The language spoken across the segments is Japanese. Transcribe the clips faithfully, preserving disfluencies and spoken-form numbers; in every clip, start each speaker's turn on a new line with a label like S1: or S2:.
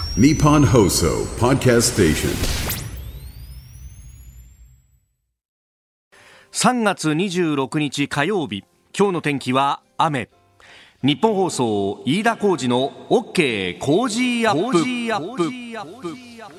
S1: Nippon Hoso Podcast Station。
S2: さんがつにじゅうろくにち火曜日、今日の天気は雨。日本放送飯田浩司の OK 工事アップ。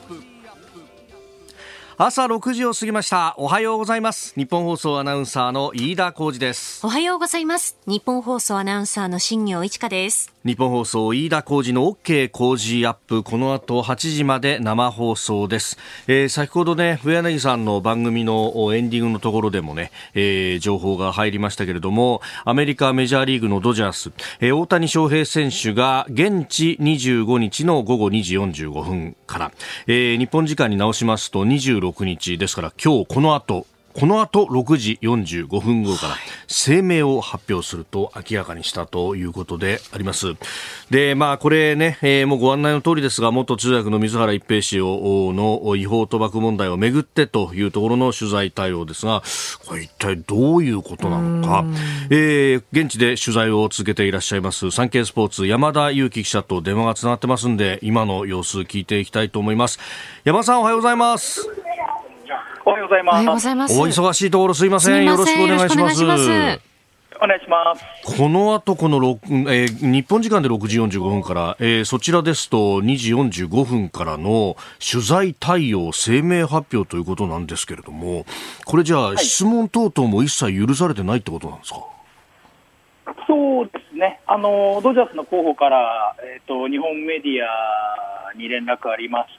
S2: 朝ろくじを過ぎました。おはようございます。日本放送アナウンサーの飯田浩司です。
S3: おはようございます。日本放送アナウンサーの新業一華です。
S2: 日本放送飯田浩司の OK 工事アップ、この後はちじまで生放送です。えー、先ほどね、上柳さんの番組のエンディングのところでもね、えー、情報が入りましたけれども、アメリカメジャーリーグのドジャース、えー、大谷翔平選手が現地にじゅうごにちの午後にじよんじゅうごふんから、えー、日本時間に直しますとにじゅうろくにちですから、今日この後この後ろくじよんじゅうごふん頃から声明を発表すると明らかにしたということであります。で、まあこれね、えー、もうご案内の通りですが、元通訳の水原一平氏をの違法賭博問題をめぐってというところの取材対応ですが、これ一体どういうことなのか、えー、現地で取材を続けていらっしゃいますサンケイスポーツ山田裕貴記者と電話がつながってますんで、今の様子聞いていきたいと思います。山田さん、おはようございます。
S4: おはようございます。おはようございます。
S2: お忙しいところすいません。よろしくお願いします。お願
S4: いします。
S2: この後この、えー、日本時間でろくじよんじゅうごふんから、えー、そちらですとにじよんじゅうごふんからの取材対応声明発表ということなんですけれども、これじゃあ、はい、質問等々も一切許されてないってことなんですか？
S4: そうですね。あのドジャースの候補から、えー、と日本メディアに連絡ありまして、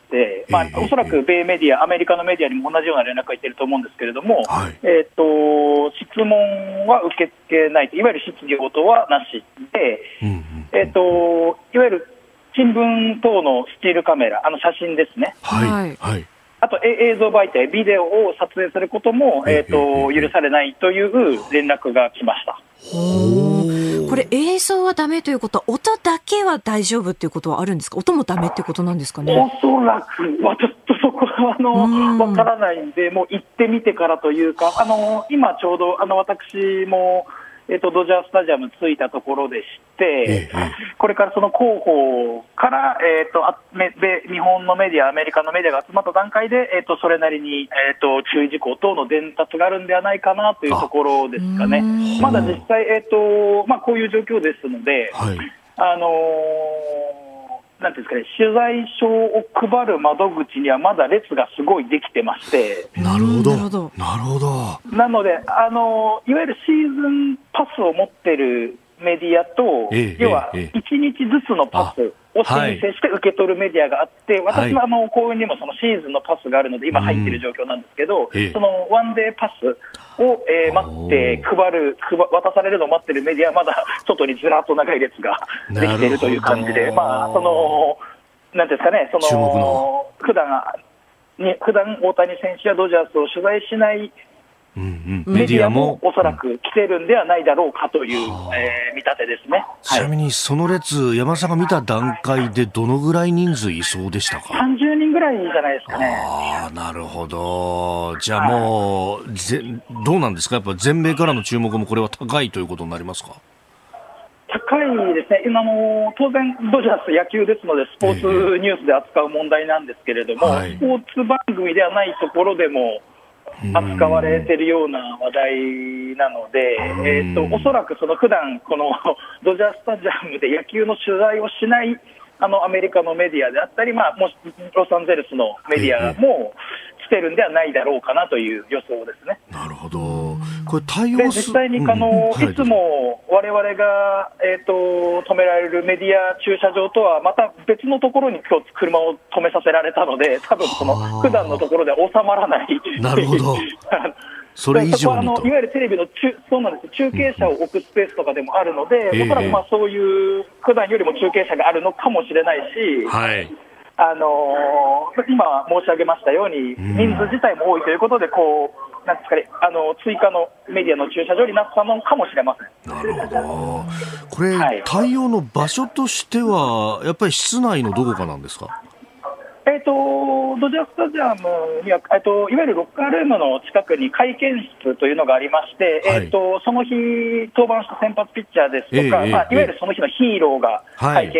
S4: まあ、おそらく米メディア、アメリカのメディアにも同じような連絡がいっていると思うんですけれども、はい、えー、と質問は受け付けないと、いわゆる質疑応答はなしで、うんうんうん、えー、といわゆる新聞等のスチールカメラ、あの写真ですね、
S2: はいはい、
S4: あと映像媒体、ビデオを撮影することも、えー、と許されないという連絡が来ました。
S3: これ映像はダメということは、音だけは大丈夫ということはあるんですか？音もダメってことなんですかね？
S4: おそらくはちょっとそこはあのわからないんで、もう行ってみてからというか、あの今ちょうどあの私も、えっと、ドジャースタジアム着いたところでして、ええ、これからその広報から、えっと、あめ日本のメディア、アメリカのメディアが集まった段階で、えっと、それなりに、えっと、注意事項等の伝達があるんではないかなというところですかね。まだ実際、えっとまあ、こういう状況ですので、はい、あのーなんていうんですかね、取材証を配る窓口にはまだ列がすごいできてまして。
S2: なるほど、なるほど、なるほど。
S4: なので、あのいわゆるシーズンパスを持ってるメディアと、ええ、要はいちにちずつのパスを申請して受け取るメディアがあって、はい、私はあの公園にもそのシーズンのパスがあるので今入っている状況なんですけど、うん、そのワンデーパスを、えー、待って配る配渡されるのを待っているメディアはまだ外にずらっと長い列ができているという感じで、まあそのなんていうんですかね、その普段に普段大谷選手やドジャースを取材しないうんうん、メディアもおそらく来てるんではないだろうかという、うん、えー、見立てですね。
S2: ちなみにその列、山田さんが見た段階でどのぐらい人数いそうでしたか？
S4: さんじゅうにんぐらいじゃないですかね。
S2: ああ、なるほど。じゃあもう、はい、ぜどうなんですか？やっぱ全米からの注目もこれは高いということになりますか？
S4: 高いですね。今も当然ドジャース野球ですのでスポーツニュースで扱う問題なんですけれども、はい、スポーツ番組ではないところでも扱われているような話題なので、えー、とおそらくその普段このドジャースタジアムで野球の取材をしないあのアメリカのメディアであったり、まあ、もしロサンゼルスのメディアも来てるんではないだろうかなという予想ですね。
S2: なるほど。これ対応
S4: で実際にあの、うんはい、いつも我々が、えー、と止められるメディア駐車場とはまた別のところに今日車を止めさせられたので、多分その普段のところでは収まらない。
S2: なるほど。それ以上にと。
S4: そこはあのいわゆるテレビの中、そうなんです、中継車を置くスペースとかでもあるので、うん、おそらくまあそういう普段よりも中継車があるのかもしれないし、はいあのー、今申し上げましたように人数自体も多いということで、こうなんですかね、あの追加のメディアの駐車場になったのかもしれません。
S2: なるほど。これ、はい、対応の場所としてはやっぱり室内のどこかなんですか？
S4: えー、とドジャースタジアムには、えー、といわゆるロッカールームの近くに会見室というのがありまして、はいえー、とその日登板した先発ピッチャーですとか、えーまあ、いわゆるその日のヒーローが会見し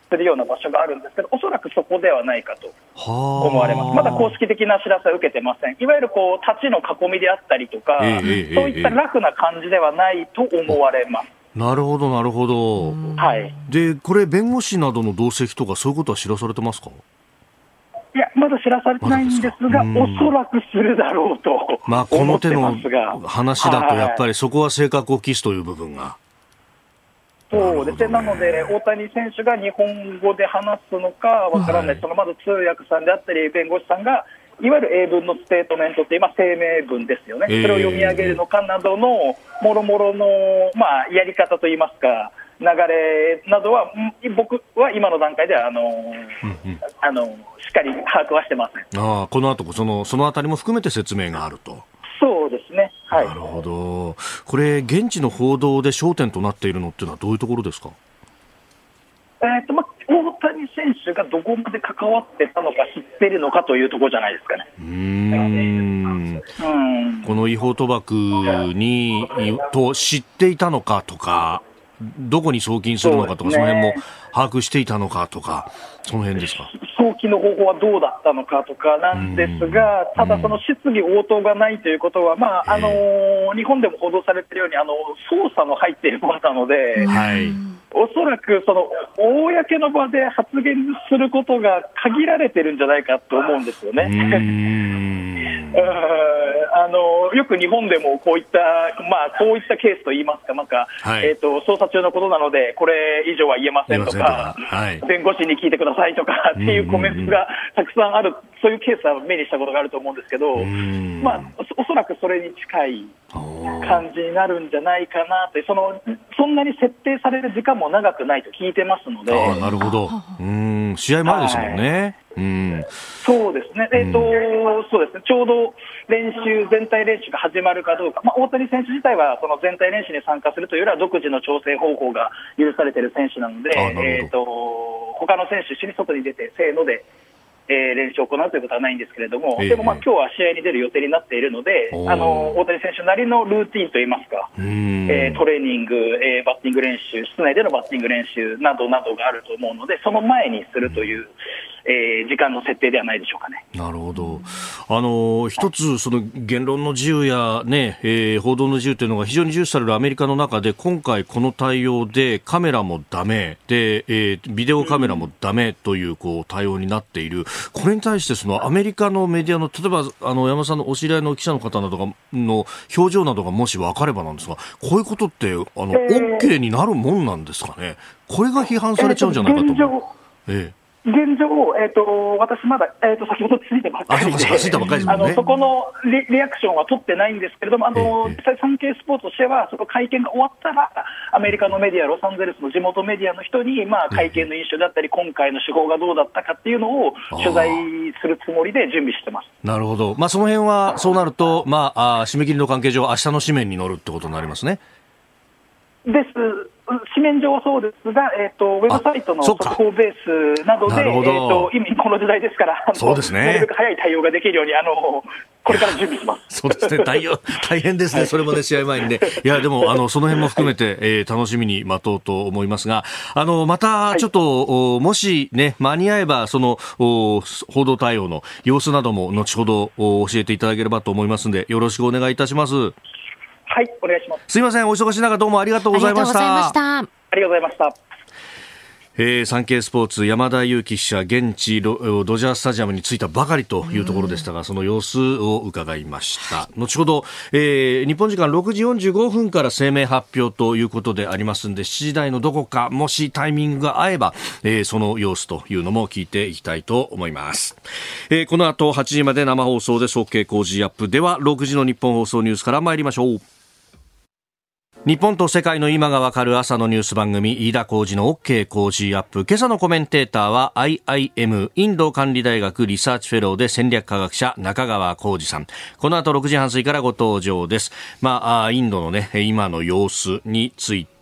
S4: するような場所があるんですけど、おそらくそこではないかと思われます。まだ公式的な知らせは受けてません。いわゆるこう立ちの囲みであったりとか、えー、そういったラフな感じではないと思われます。
S2: なるほどなるほど。
S4: はい。
S2: でこれ弁護士などの同席とかそういうことは知らされてますか？
S4: いや、まだ知らされてないんですが、おそらくするだろうと
S2: まあ、この手の話だとやっぱりそこは性格を期すという部分が。
S4: そうですね。なので大谷選手が日本語で話すのかわからない、はい、そのまず通訳さんであったり弁護士さんがいわゆる英文のステートメントって今声明文ですよね、えー、それを読み上げるのかなどのもろもろの、まあ、やり方といいますか流れなどは僕は今の段階ではあの、うんうん、あのしっかり把握はしてません。
S2: ああ、この後そのそのあたりも含めて説明があると。
S4: そうですね、はい、
S2: なるほど。これ現地の報道で焦点となっているのっていうのはどういうところですか？
S4: えーとまあ、大谷選手がどこまで関わってたのか知ってるのかというところじゃないですかね。
S2: うーんうんこの違法賭博にと知っていたのかとかどこに送金するのかとか そ,、ね、その辺も把握していたのかとかその辺ですか？
S4: 送金の方法はどうだったのかとかなんですが、ただその質疑応答がないということは、まああのー、日本でも報道されているようにあの捜査も入っているものなので、はい、おそらくその公の場で発言することが限られてるんじゃないかと思うんですよね。うーんあのよく日本でもこういった、まあ、こういったケースといいますか、なんかはいえー、と捜査中のことなのでこれ以上は言えませんとか、はい、弁護士に聞いてくださいとかっていうコメントがたくさんある、そういうケースは目にしたことがあると思うんですけど、まあ、おそらくそれに近い感じになるんじゃないかなと。そのそんなに設定される時間も長くないと聞いてますので。
S2: あ、なるほど。うーん試合前ですもんね。はいうん、
S4: そうですね、えーとうん、そうですね、ちょうど練習、全体練習が始まるかどうか、まあ、大谷選手自体はその全体練習に参加するというよりは独自の調整方法が許されている選手なので、えーと他の選手、一緒に外に出て、せーので、えー、練習を行うということはないんですけれども、えー、でもまあ今日は試合に出る予定になっているので、あの大谷選手なりのルーティンといいますか、えー、トレーニング、えー、バッティング練習、室内でのバッティング練習などなどがあると思うので、その前にするという、えー、時間の設定ではないでしょうかね。
S2: なるほど。あの一つその言論の自由や、ねえー、報道の自由というのが非常に重視されるアメリカの中で今回この対応でカメラもダメで、えー、ビデオカメラもダメという、こう対応になっている。これに対してそのアメリカのメディアの例えばあの山さんのお知り合いの記者の方などがの表情などがもし分かればなんですが、こういうことってあの、えー、OK になるもんなんですかね。これが批判されちゃうんじゃないかと思う。えー
S4: 現状、えーと、私まだ、えーと、先ほどついたばっかりで、
S2: あ、そうか、ばっかりですもんね。
S4: あのそこのリ、リアクションは取ってないんですけれども、あの、ええ、サンケイスポーツとしては、その会見が終わったら、アメリカのメディア、ロサンゼルスの地元メディアの人に、まあ、会見の印象だったり、今回の手法がどうだったかっていうのを取材するつもりで準備してます。
S2: なるほど。まあ、その辺は、そうなると、まあ、あ締め切りの関係上、明日の紙面に載るってことになりますね。
S4: です。紙面上はそうですが、えー、とウェブサイトの速報ベースなどで、えー、と今この時代ですから、
S2: そうですね、なるべく
S4: 早い対応ができるようにあのこれから準備します。
S2: そうですね、大, 大変ですね、はい、それもね試合前にね。いやでもあのその辺も含めて、はい、えー、楽しみに待とうと思いますが、あのまたちょっと、はい、もしね間に合えばその報道対応の様子なども後ほど教えていただければと思いますので、よろしくお願いいたします。
S4: はい、お願いします。
S2: すいません、お忙しい中どうもありがとうございました。
S3: ありがとうございました。
S4: ありがとうございました。
S2: えー、サンケイスポーツ山田裕貴記者、現地 ド, ドジャースタジアムに着いたばかりというところでしたが、その様子を伺いました。後ほど、えー、日本時間ろくじよんじゅうごふんから声明発表ということでありますので、しちじ台のどこかもしタイミングが合えば、えー、その様子というのも聞いていきたいと思います。えー、この後はちじまで生放送で OK 工事アップでは、ろくじの日本放送ニュースから参りましょう。日本と世界の今がわかる朝のニュース番組、飯田浩司の OK 工事アップ。今朝のコメンテーターは アイアイエム インド管理大学リサーチフェローで戦略科学者中川浩司さん。この後ろくじはん過ぎからご登場です。まあ、インドのね今の様子について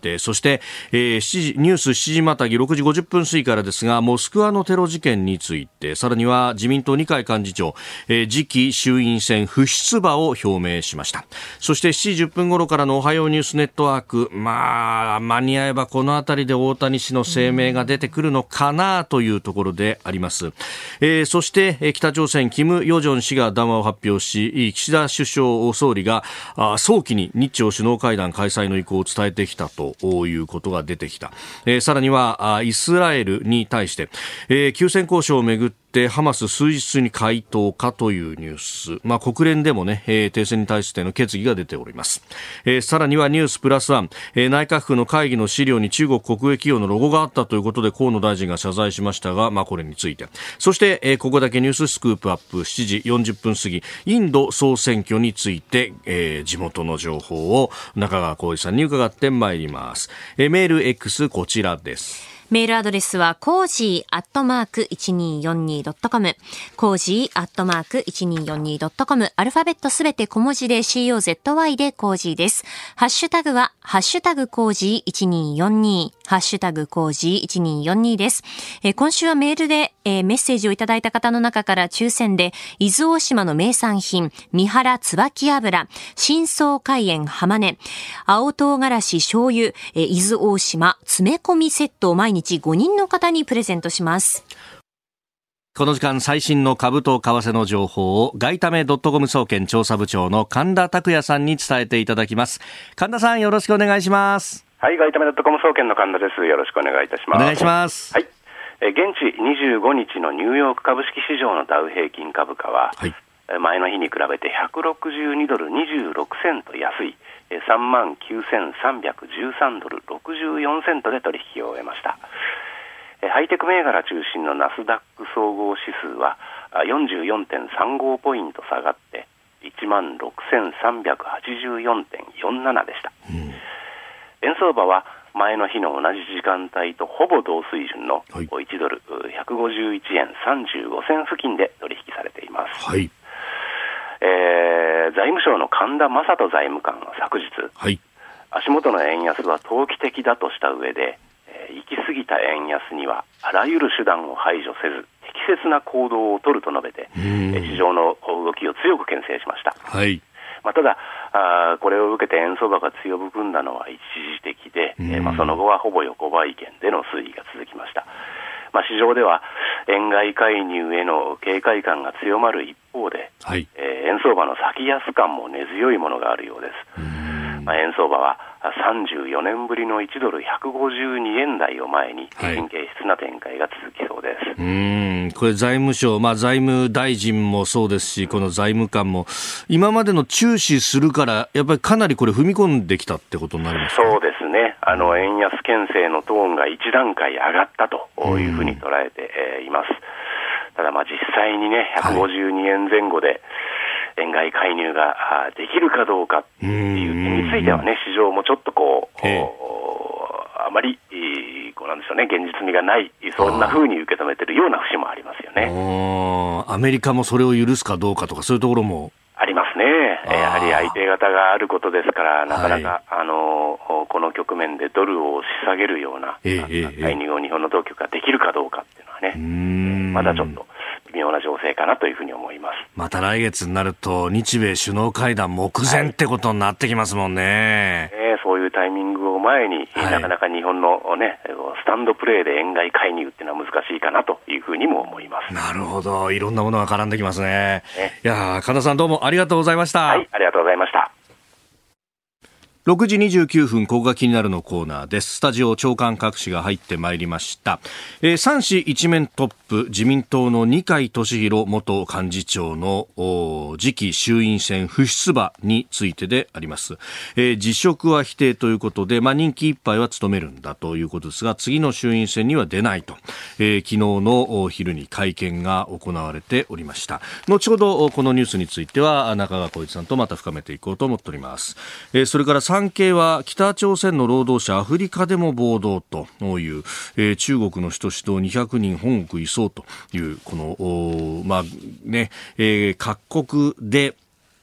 S2: て、そして、えー、しちじニュースしちじまたぎろくじごじゅっぷん過ぎからですが、モスクワのテロ事件について、さらには自民党二階幹事長、えー、次期衆院選不出馬を表明しました。そしてしちじじゅっぷん頃からのおはようニュースネットワーク、まあ間に合えばこのあたりで大谷氏の声明が出てくるのかなというところであります。えー、そして、えー、北朝鮮キム・ヨジョン氏が談話を発表し、岸田首相総理があ早期に日朝首脳会談開催の意向を伝えてきたということが出てきた。えー、さらにはあイスラエルに対して、えー、休戦交渉をめぐってハマス数日に回答かというニュース、まあ、国連でも、ねえー、停戦に対しての決議が出ております。えー、さらにはニュースプラスワン、えー、内閣府の会議の資料に中国国営企業のロゴがあったということで河野大臣が謝罪しましたが、まあ、これについて、そして、えー、ここだけニューススクープアップしちじよんじゅっぷん過ぎ、インド総選挙について、えー、地元の情報を中川浩二さんに伺ってまいります。えー、メール X こちらです。
S3: メールアドレスはコージーアットマーク いちにーよんにードットコム コージーアットマーク いちにーよんにードットコム アルファベットすべて小文字で コーズ でコージーです。ハッシュタグはハッシュタグコージーいちにーよんにーハッシュタグコージーいちにーよんにーです。えー、今週はメールで、えー、メッセージをいただいた方の中から抽選で伊豆大島の名産品三原椿油、新草海塩浜根、青唐辛子醤油、えー、伊豆大島詰め込みセットを毎日ごにんの方にプレゼントします。
S2: この時間最新の株と為替の情報を外為 .com 総研調査部長の神田拓也さんに伝えていただきます。神田さん、よろしくお願いします。
S5: はい、外為 .com 総研の神田です。よろしくお願いいたします。
S2: お願いします。
S5: はい、え現地にじゅうごにちのニューヨーク株式市場のダウ平均株価は、はい、前の日に比べてひゃくろくじゅうにドルにじゅうろくセント安いさんまんきゅうせんさんびゃくじゅうさんドルろくじゅうよんセントで取引を終えました。ハイテク銘柄中心のナスダック総合指数は よんじゅうよんてんさんご ポイント下がっていちまんろくせんさんびゃくはちじゅうよんてんよんななでした。うん、円相場は前の日の同じ時間帯とほぼ同水準のいちドルひゃくごじゅういちえんさんじゅうごせん付近で取引されています。はい、えー、財務省の神田正人財務官は昨日、はい、足元の円安は投機的だとした上で、行き過ぎた円安にはあらゆる手段を排除せず適切な行動を取ると述べて、市場の動きを強く牽制しました。はい、まあ、ただあこれを受けて円相場が強含んだのは一時的で、えーまあ、その後はほぼ横ばい圏での推移が続きました。まあ、市場では円買い介入への警戒感が強まる一方で、はい、えー、円相場の先安感も根強いものがあるようです。まあ、円相場はさんじゅうよねんぶりのいちドルひゃくごじゅうにえん台を前に神経質な展開が続きそうです。はい、う
S2: ーんこれ財務省、まあ、財務大臣もそうですし、この財務官も今までの注視するからやっぱりかなりこれ踏み込んできたってことになりますか。
S5: そうですね、あの円安牽制のトーンが一段階上がったというふうに捉えています。ただまあ実際にねひゃくごじゅうにえんぜん後で、はい、円買い介入ができるかどうかっていう点についてはね、市場もちょっとこう、あまりこうなんでしょうね、現実味がない、そんな風に受け止めているような節もありますよね。
S2: アメリカもそれを許すかどうかとかそういうところも
S5: ありますね。やはり相手方があることですから、なかなか、はい、あのこの局面でドルを押し下げるような、えー、介入を日本の当局ができるかどうかっていうのはね、うーん、まだちょっと微妙な情勢かなというふうに思います。
S2: また来月になると日米首脳会談目前ってことになってきますもんね。
S5: はい、えー、そういうタイミングを前に、はい、なかなか日本の、ね、スタンドプレーで円買い介入っていうのは難しいかなというふうにも思います。
S2: なるほど、いろんなものが絡んできますね。ね、いや神田さんどうもありがとうございました。
S5: はい、ありがとうございました。
S2: ろくじにじゅうきゅうふん、ここが気になるのコーナーです。スタジオ長官各紙が入ってまいりました。えー、さん紙一面トップ、自民党の二階俊博元幹事長の次期衆院選不出馬についてであります。えー、辞職は否定ということで、まあ、任期いっぱいは務めるんだということですが、次の衆院選には出ないと、えー、昨日の昼に会見が行われておりました。後ほどこのニュースについては中川浩一さんとまた深めていこうと思っております。えー、それから産経は北朝鮮の労働者アフリカでも暴動という、えー、中国の首都指導にひゃくにん本国移送というこのまあね、えー、各国で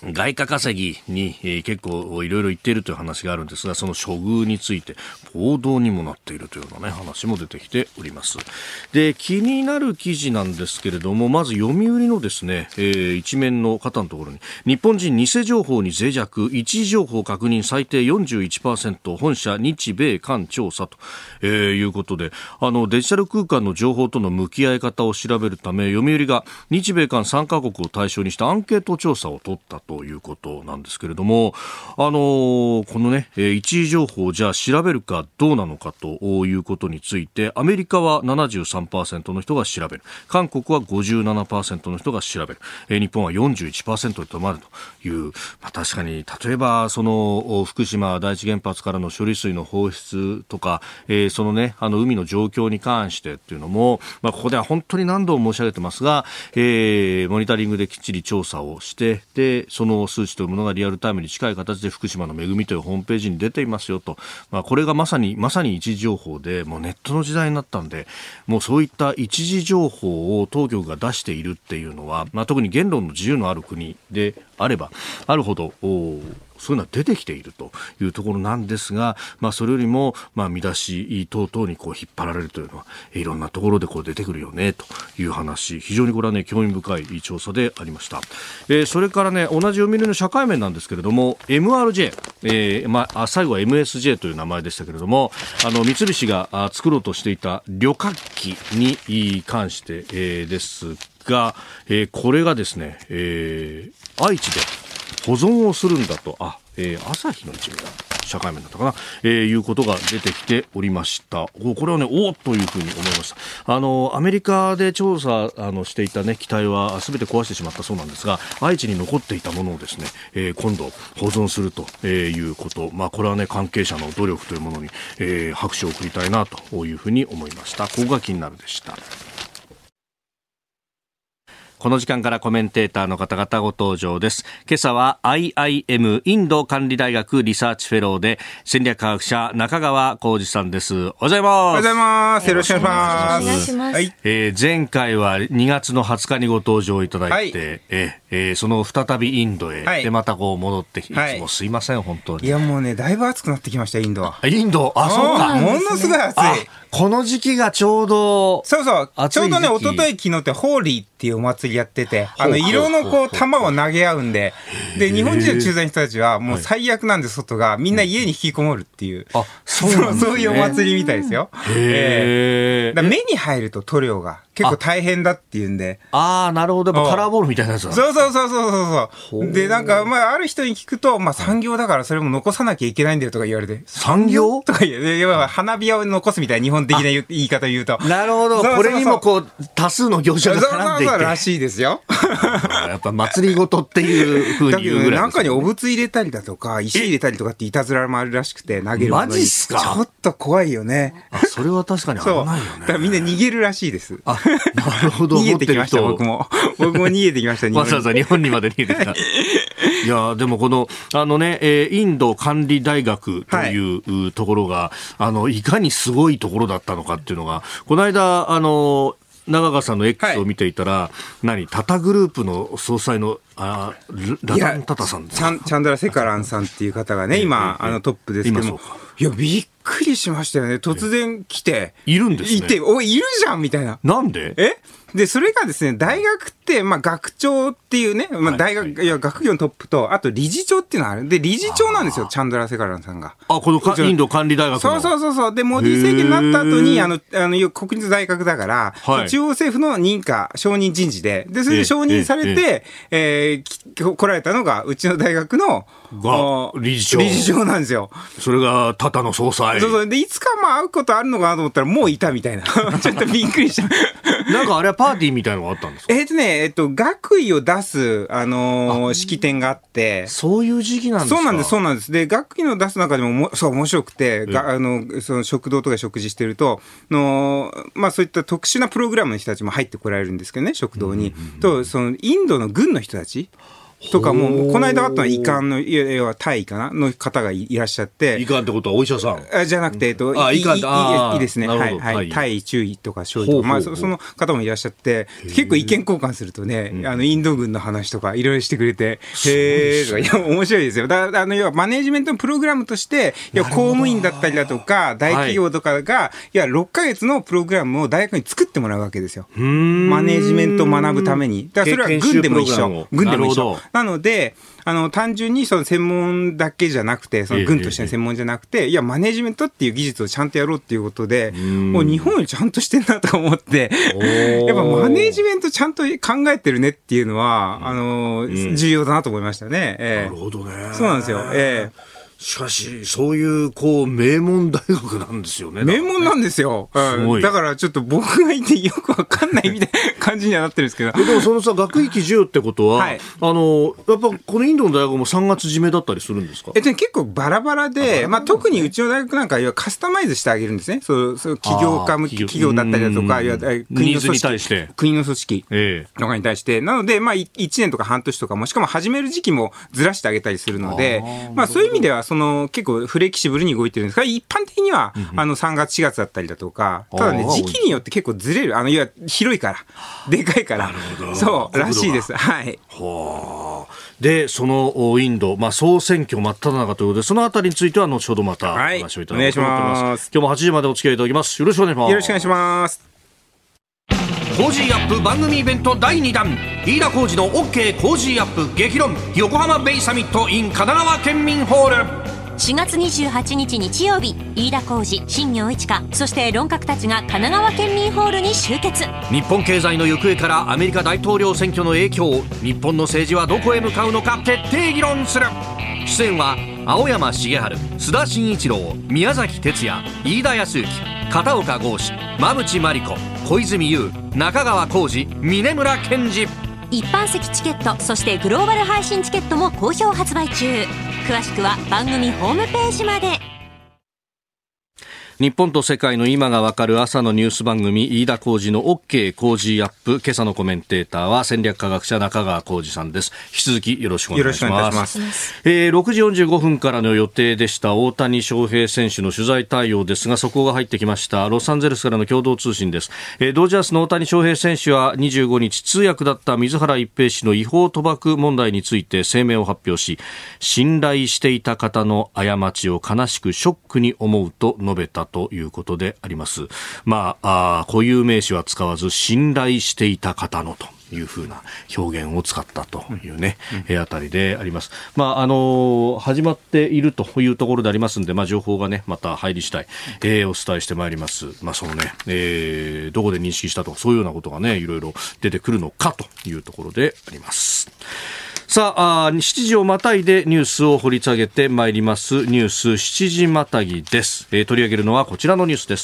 S2: 外貨稼ぎに、えー、結構いろいろ言っているという話があるんですが、その処遇について報道にもなっているというような、ね、話も出てきております。で、気になる記事なんですけれども、まず読売のですね、えー、一面の肩のところに、日本人偽情報に脆弱、一時情報確認最低 よんじゅういちパーセント、 本社日米韓調査と、えー、いうことで、あのデジタル空間の情報との向き合い方を調べるため、読売が日米韓さんカ国を対象にしたアンケート調査を取ったとということなんですけれども、あのー、このね、一時情報をじゃあ調べるかどうなのかということについて、アメリカは ななじゅうさんパーセント の人が調べる、韓国は ごじゅうななパーセント の人が調べる、えー、日本は よんじゅういちパーセント で止まるという、まあ、確かに例えばその福島第一原発からの処理水の放出とか、えー、そのね、あの海の状況に関してっていうのも、まあ、ここでは本当に何度も申し上げてますが、えー、モニタリングできっちり調査をして、でその数値というものがリアルタイムに近い形で福島の恵みというホームページに出ていますよと、まあ、これがまさにまさに一時情報で、もうネットの時代になったんで、もうそういった一時情報を当局が出しているっていうのは、まあ、特に言論の自由のある国であればあるほどそういうのは出てきているというところなんですが、まあ、それよりも、まあ、見出し等々にこう引っ張られるというのはいろんなところでこう出てくるよねという話、非常にこれはね興味深い調査でありました。えー、それからね、同じ読売の社会面なんですけれども エムアールジェー、えーまあ、最後は エムエスジェー という名前でしたけれども、あの三菱が作ろうとしていた旅客機に関して、えー、ですが、えー、これがですね、えー、愛知で保存をするんだと、あ、えー、朝日の一面だ社会面だったかな、えー、いうことが出てきておりました。これはね、おーというふうに思いました。あのアメリカで調査あのしていた、ね、機体は全て壊してしまったそうなんですが、愛知に残っていたものをですね、えー、今度保存するということ、まあ、これはね関係者の努力というものに、えー、拍手を送りたいなというふうに思いました。ここが気になるでした。この時間からコメンテーターの方々ご登場です。今朝は アイアイエム インド管理大学リサーチフェローで戦略科学者中川浩二さんです。おはようございます。
S6: おはようございます。よろしくお願いします。
S3: お願いします。はい、
S2: えー、前回はにがつのはつかにご登場いただいて、はい、ええー、その再びインドへ、はい、でまたこう戻って、いつもすいません、はい、本当に。
S6: いやもうね、だいぶ暑くなってきました、インドは。
S2: インド、あ、そうか。
S6: ものすごい暑い。
S2: この時期がちょうど、
S6: そうそう、ちょうどね、一昨日昨日ってホーリーっていうお祭りやってて、あの色のこう玉を投げ合うんで、で日本人の駐在の人たちはもう最悪なんで、外がみんな家に引きこもるっていう、あ、そうなんですね。そういうお祭りみたいですよ。へー。だ目に入ると塗料が結構大変だっていうんで。
S2: ああ、なるほど。やっぱカラーボールみたいなやつだ。
S6: そうそうそうそうそうそう。で、なんか、まあ、ある人に聞くと、まあ、産業だからそれも残さなきゃいけないんだよとか言われて。
S2: 産業
S6: とか言う。要は花火を残すみたいな日本的な言い方を言うと。
S2: なるほど。これにもこう、多数の業者が絡んでいて。そうそうそう
S6: らしいですよ。
S2: やっぱ祭りごとっていう風に言うぐらい。
S6: なんかにお仏入れたりだとか、石入れたりとかっていたずらもあるらしくて、投げるものに。
S2: マジっすか？
S6: ちょっと怖いよね。
S2: あ、それは確かに危ないよね。
S6: そう。だからみんな逃げるらしいです。
S2: あ、なるほど。
S6: 逃げてきました、僕も。僕も逃げてきました、
S2: わざわざ日本にまで逃げてきた。いや、でもこの、あのね、えー、インド管理大学という、はい、ところが、あの、いかにすごいところだったのかっていうのが、この間、あの、長川さんの X を見ていたら、はい、何、タタグループの総裁の、あラタンタタさん、
S6: チャン、チャンドラセカランさんっていう方がね、今、えー、あのトップですけども、いや、びっくりしましたよね。突然来て。
S2: いるんですね。
S6: いて、おい、いるじゃんみたいな。
S2: なんで？
S6: えで、それがですね、大学って、まあ、学長っていうね、まあ、大学、はいはい、いや、学業のトップと、あと理事長っていうのがある。で、理事長なんですよ、チャンドラセカランさんが。
S2: あ、このかインド管理大学の。
S6: そうそうそうそう。で、モディ政権になった後に、あの、あの、国立大学だから、はい、中央政府の認可、承認人事で、で、それで承認されて、えー、えー、来られたのが、うちの大学の、
S2: が理事長。
S6: 理事長なんですよ。
S2: それが、タタの総裁。
S6: そうそう。で、いつかまあ会うことあるのかなと思ったら、もういたみたいな。ちょっとびっくりした。
S2: なんかあれはパーティーみたいなのがあったんですか？
S6: えっとね、えっと、学位を出す、あのー、式典があって。
S2: そういう時期なんですか？
S6: そうなんです、そうなんです。で、学位の出す中でもも、そう、面白くて、があの、その食堂とか食事してると、の、まあそういった特殊なプログラムの人たちも入ってこられるんですけどね、食堂に。うんうんうん、と、その、インドの軍の人たち。 とかも、この間あったのは医官の、要はタイかなの方がいらっしゃって。
S2: 医官ってことはお医者さん
S6: あじゃなくて、えっと、
S2: あ、医官
S6: いいですね。はい、はい。タイ、中医とか小医とか、まあ、その方もいらっしゃって、結構意見交換するとね、あの、インド軍の話とかいろいろしてくれて、へーとか、いや、面白いですよ。だあの、要はマネジメントのプログラムとして、いや、公務員だったりだとか、大企業とかが、いや、ろっかげつのプログラムを大学に作ってもらうわけですよ。マネジメントを学ぶために。だからそれは軍でも一緒。軍でも一緒。なので、あの、単純にその専門だけじゃなくて、その軍としての専門じゃなくて、いや、マネジメントっていう技術をちゃんとやろうっていうことで、もう日本よりちゃんとしてんなと思って、やっぱマネジメントちゃんと考えてるねっていうのは、あの、重要だなと思いましたね。え
S2: ー、なるほどね。
S6: そうなんですよ。ええー
S2: しかし、そういう、こう、名門大学なんですよね。
S6: 名門なんですよ。うん、だからちょっと僕がいてよくわかんないみたいな感じにはなってるんですけど。
S2: でもそのさ、学域授与ってことは、はい、あの、やっぱこのインドの大学もさんがつ締めだったりするんですか？
S6: えっと、結構バラバラで、まあ特にうちの大学なんかはカスタマイズしてあげるんですね。そう、そう企業家向き、企業だったりだとか、いや国の組織、国の組織とかに対して、なので、まあいちねんとか半年とかも、しかも始める時期もずらしてあげたりするので、あまあそういう意味では、その結構フレキシブルに動いてるんですが、一般的には、うん、あのさんがつしがつだったりだとか、ただね時期によって結構ずれる、あのいや広いからでかいからそうらしいです。はい。
S2: はあ。でそのインド、まあ、総選挙真っ只中ということで、そのあたりについては後ほどまたお話をいただこうと思っています。はい、今日もはちじまでお付き合いいただきます。よろしくお願いします。
S6: よろしくお願いします。
S2: コージーアップ番組イベントだいにだん、飯田浩司の OK コージーアップ激論横浜ベイサミット in 神奈川県民ホール。
S3: しがつにじゅうはちにち日曜日、飯田浩司、新業一華、そして論客たちが神奈川県民ホールに集結。
S2: 日本経済の行方からアメリカ大統領選挙の影響、日本の政治はどこへ向かうのか徹底議論する。出演は青山茂春、須田慎一郎、宮崎哲也、飯田康之、片岡剛志、馬淵真理子、小泉悠、中川浩二、峯村健二。
S3: 一般席チケット、そしてグローバル配信チケットも好評発売中。詳しくは番組ホームページまで。
S2: 日本と世界の今がわかる朝のニュース番組、飯田浩司の OK 工事アップ。今朝のコメンテーターは戦略科学者中川浩司さんです。引き続きよろしくお願いします。えー、ろくじよんじゅうごふんからの予定でした大谷翔平選手の取材対応ですが、速報が入ってきました。ロサンゼルスからの共同通信です。えー、ドジャースの大谷翔平選手はにじゅうごにち、通訳だった水原一平氏の違法賭博問題について声明を発表し、信頼していた方の過ちを悲しくショックに思うと述べたということであります。まあ、あ固有名詞は使わず信頼していた方のというふうな表現を使ったというね、うん、あたりであります。まああのー、始まっているというところでありますので、まあ、情報がねまた入り次第、えー、お伝えしてまいります。まあそのね、えー、どこで認識したとかそういうようなことがねいろいろ出てくるのかというところであります。さあ、しちじをまたいでニュースを掘り下げてまいりますニュースしちじまたぎです。えー、取り上げるのはこちらのニュースです。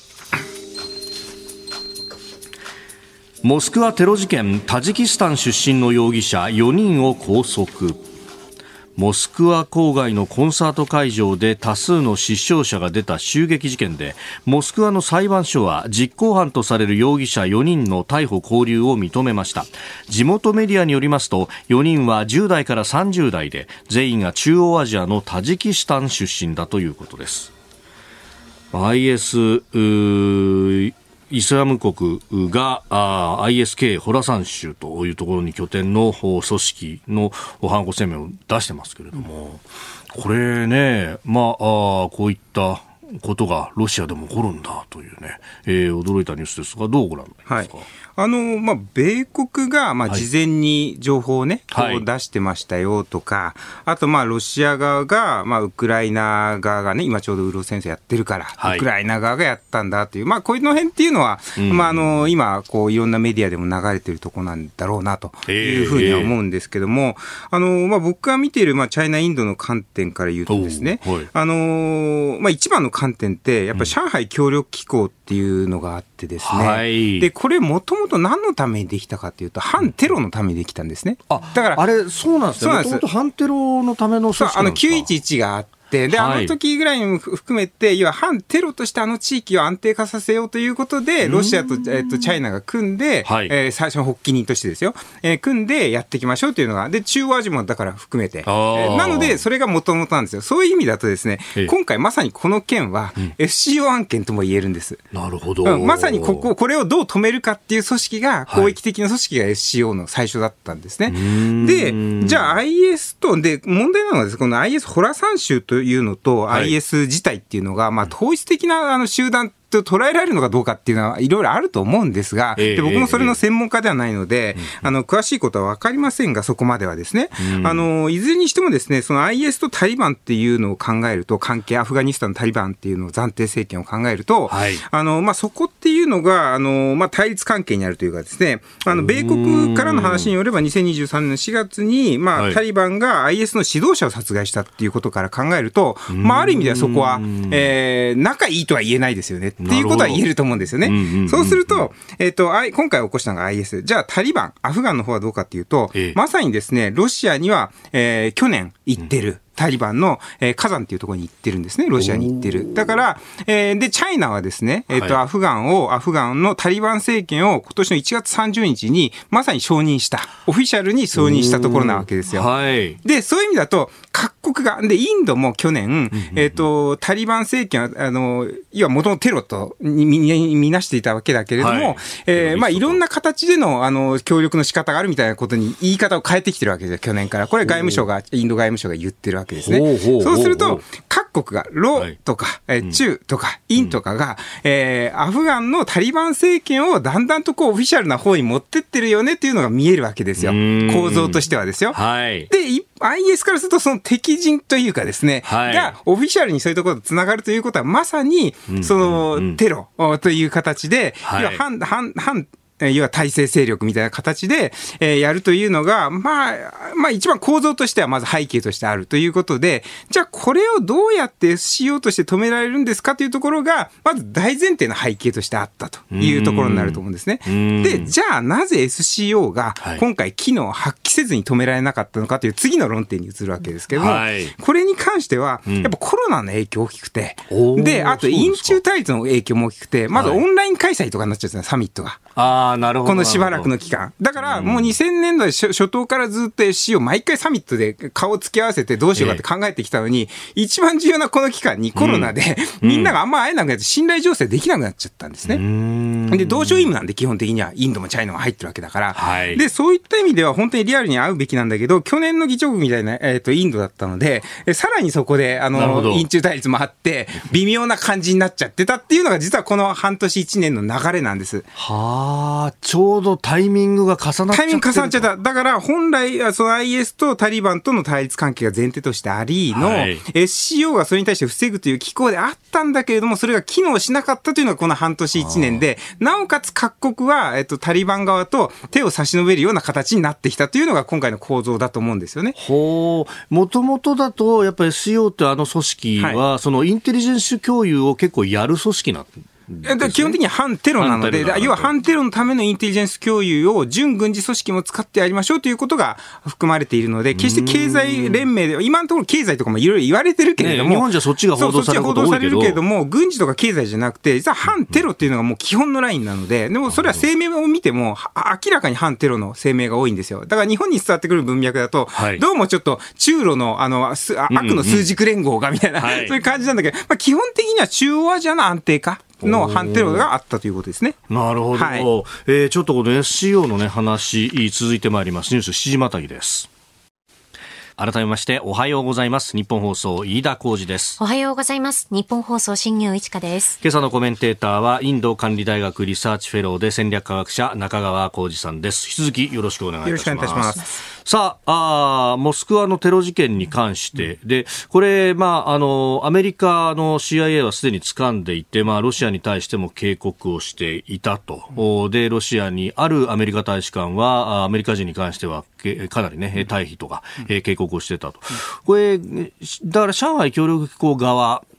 S2: モスクワテロ事件、タジキスタン出身の容疑者よにんを拘束。モスクワ郊外のコンサート会場で多数の死傷者が出た襲撃事件で、モスクワの裁判所は実行犯とされる容疑者よにんの逮捕勾留を認めました。地元メディアによりますと、よにんはじゅうだいからさんじゅうだいで、全員が中央アジアのタジキスタン出身だということです。アイエス イスラム国が アイエスケー ホラサン州というところに拠点の組織の犯行声明を出してますけれども、これね、まあ、あこういったことがロシアでも起こるんだというね、えー、驚いたニュースですが、どうご覧になりますか？はい、あの
S6: まあ、米国が、まあ、事前に情報をね、はい、こう出してましたよとか、あと、まあ、ロシア側が、まあ、ウクライナ側がね、今ちょうどウロ戦争やってるから、はい、ウクライナ側がやったんだという、まあ、こういうの辺っていうのは、うんまあ、あの今こう、いろんなメディアでも流れてるところなんだろうなというふうには思うんですけども、えー、あのまあ、僕が見ている、まあ、チャイナインドの観点から言うとですね、はい、あのまあ、一番の観点って、やっぱり上海協力機構っていうのがあってですね、はい、でこれもともと何のためにできたかというと、反テロのためにできたんですね。
S2: あだからあれそうなんですね。もともと反テロのための組織なんですか。
S6: あのきゅういちいちがあって、 て、で、はい、あの時ぐらいも含めて、要は反テロとしてあの地域を安定化させようということで、ロシアと、えっと、チャイナが組んで、はい、えー、最初の発起人としてですよ、えー、組んでやっていきましょうというのが、で、中央アジアもだから含めて、えー、なので、それが元々なんですよ。そういう意味だとですね、今回まさにこの件は、うん、エフシーオー 案件とも言えるんです。
S2: なるほど。
S6: うん、まさにここ、これをどう止めるかっていう組織が、攻撃的な組織が エフシーオー の最初だったんですね。で、じゃあ アイエス と、で、問題なのはですね、この アイエス ホラサン州というのと、はい、アイエス 自体っていうのが、まあ、統一的なあの集団と捉えられるのかどうかっていうのはいろいろあると思うんですが、で僕もそれの専門家ではないので、あの詳しいことは分かりませんが、そこまではですね、あのいずれにしてもですね、その アイエス とタリバンっていうのを考えると、関係、アフガニスタンのタリバンっていうのを暫定政権を考えると、はい、あのまあ、そこっていうのがあの、まあ、対立関係にあるというかですね、あの米国からの話によればにせんにじゅうさんねんのしがつに、まあはい、タリバンが アイエス の指導者を殺害したっていうことから考えると、まあ、ある意味ではそこは、えー、仲いいとは言えないですよねっていうことは言えると思うんですよね。うんうんうん、そうすると、えっと、今回起こしたのが アイエス。じゃあタリバン、アフガンの方はどうかっていうと、ええ、まさにですね、ロシアには、えー、去年行ってる。うん、タリバンの、えー、火山っていうところに行ってるんですね。ロシアに行ってる。だから、えー、で、チャイナはですね、えっと、はい、アフガンを、アフガンのタリバン政権を今年のいちがつさんじゅうにちにまさに承認した。オフィシャルに承認したところなわけですよ。はい、で、そういう意味だと、各国が、で、インドも去年、うんうんうん、えっと、タリバン政権は、あの、いわば元のテロと見、見なしていたわけだけれども、はい、えー、まあ、いろんな形での、あの、協力の仕方があるみたいなことに言い方を変えてきてるわけですよ、去年から。これ外務省が、インド外務省が言ってるわけですね。ほうほうそうすると、各国が、ロとか、はい、中とか、インとかが、うん、えー、アフガンのタリバン政権をだんだんとこう、オフィシャルな方に持ってってるよねっていうのが見えるわけですよ。構造としてはですよ。はい、で、アイエス からすると、その敵陣というかですね、はい、が、オフィシャルにそういうところとつながるということは、まさに、その、テロという形で、はい、要は反、反、反、要は体制勢力みたいな形で、えー、やるというのが、まあ、まあ一番構造としてはまず背景としてあるということで、じゃあこれをどうやって エフシーオー として止められるんですかというところが、まず大前提の背景としてあったというところになると思うんですね。で、じゃあなぜ エフシーオー が今回機能を発揮せずに止められなかったのかという次の論点に移るわけですけども、はい、これに関しては、やっぱコロナの影響大きくて、うん、で、あと印中対立の影響も大きくて、まずオンライン開催とかになっちゃうんですね、サミットが。ああ、なるほど。このしばらくの期間。だから、もうにせんねんだい初頭からずっと エフシーオー 毎回サミットで顔を付き合わせてどうしようかって考えてきたのに、えー、一番重要なこの期間にコロナで、うん、みんながあんま会えなくなって信頼醸成できなくなっちゃったんですね。で、同床異夢なんで基本的にはインドもチャイナも入ってるわけだから。はい、で、そういった意味では本当にリアルに会うべきなんだけど、去年の議長国みたいな、えっと、インドだったので、さらにそこで、あの、印中対立もあって、微妙な感じになっちゃってたっていうのが実はこの半年いちねんの流れなんです。
S2: はあ、ちょうどタイミングが重なっちゃった。
S6: タイミング重なっちゃった。だから本来、その アイエス とタリバンとの対立関係が前提としてありの、はい、エフシーオー がそれに対して防ぐという機構であったんだけれども、それが機能しなかったというのがこの半年いちねんで、なおかつ各国は、えっと、タリバン側と手を差し伸べるような形になってきたというのが今回の構造だと思うんですよね。
S2: ほう。もともとだと、やっぱり エフシーオー ってあの組織は、はい、そのインテリジェンス共有を結構やる組織なんですね。
S6: 基本的には反テロなので、要は反テロのためのインテリジェンス共有を準軍事組織も使ってやりましょうということが含まれているので、決して経済連盟で、今のところ経済とかもいろいろ言われてるけれども、
S2: ね、日本じゃそっちが報道されること多いけど、そっちが報道されるけれども、
S6: 軍事とか経済じゃなくて、実は反テロっていうのがもう基本のラインなので、でもそれは声明を見ても、明らかに反テロの声明が多いんですよ。だから日本に伝わってくる文脈だと、はい、どうもちょっと中ロの、あの、悪の数軸連合がみたいな、うんうん、そういう感じなんだけど、まあ、基本的には中央アジアの安定化の反テロがあったということですね。
S2: なるほど、はい、えー、ちょっとこの エフシーオー の、ね、話続いてまいります。ニュースしちじまたぎです。改めましておはようございます。日本放送飯田浩司です。
S3: おはようございます。日本放送新業一華です。
S2: 今朝のコメンテーターはインド管理大学リサーチフェローで戦略科学者中川浩司さんです。引き続きよろしくお願いいたします。よろしくお願いいたします。さあ、あモスクワのテロ事件に関して、うん、でこれ、まあ、あのアメリカの シーアイエー はすでに掴んでいて、まあ、ロシアに対しても警告をしていたと、うん、でロシアにあるアメリカ大使館はアメリカ人に関してはかなり、ね、退避とか、うん、警告をしてたと、これだから上海協力機構側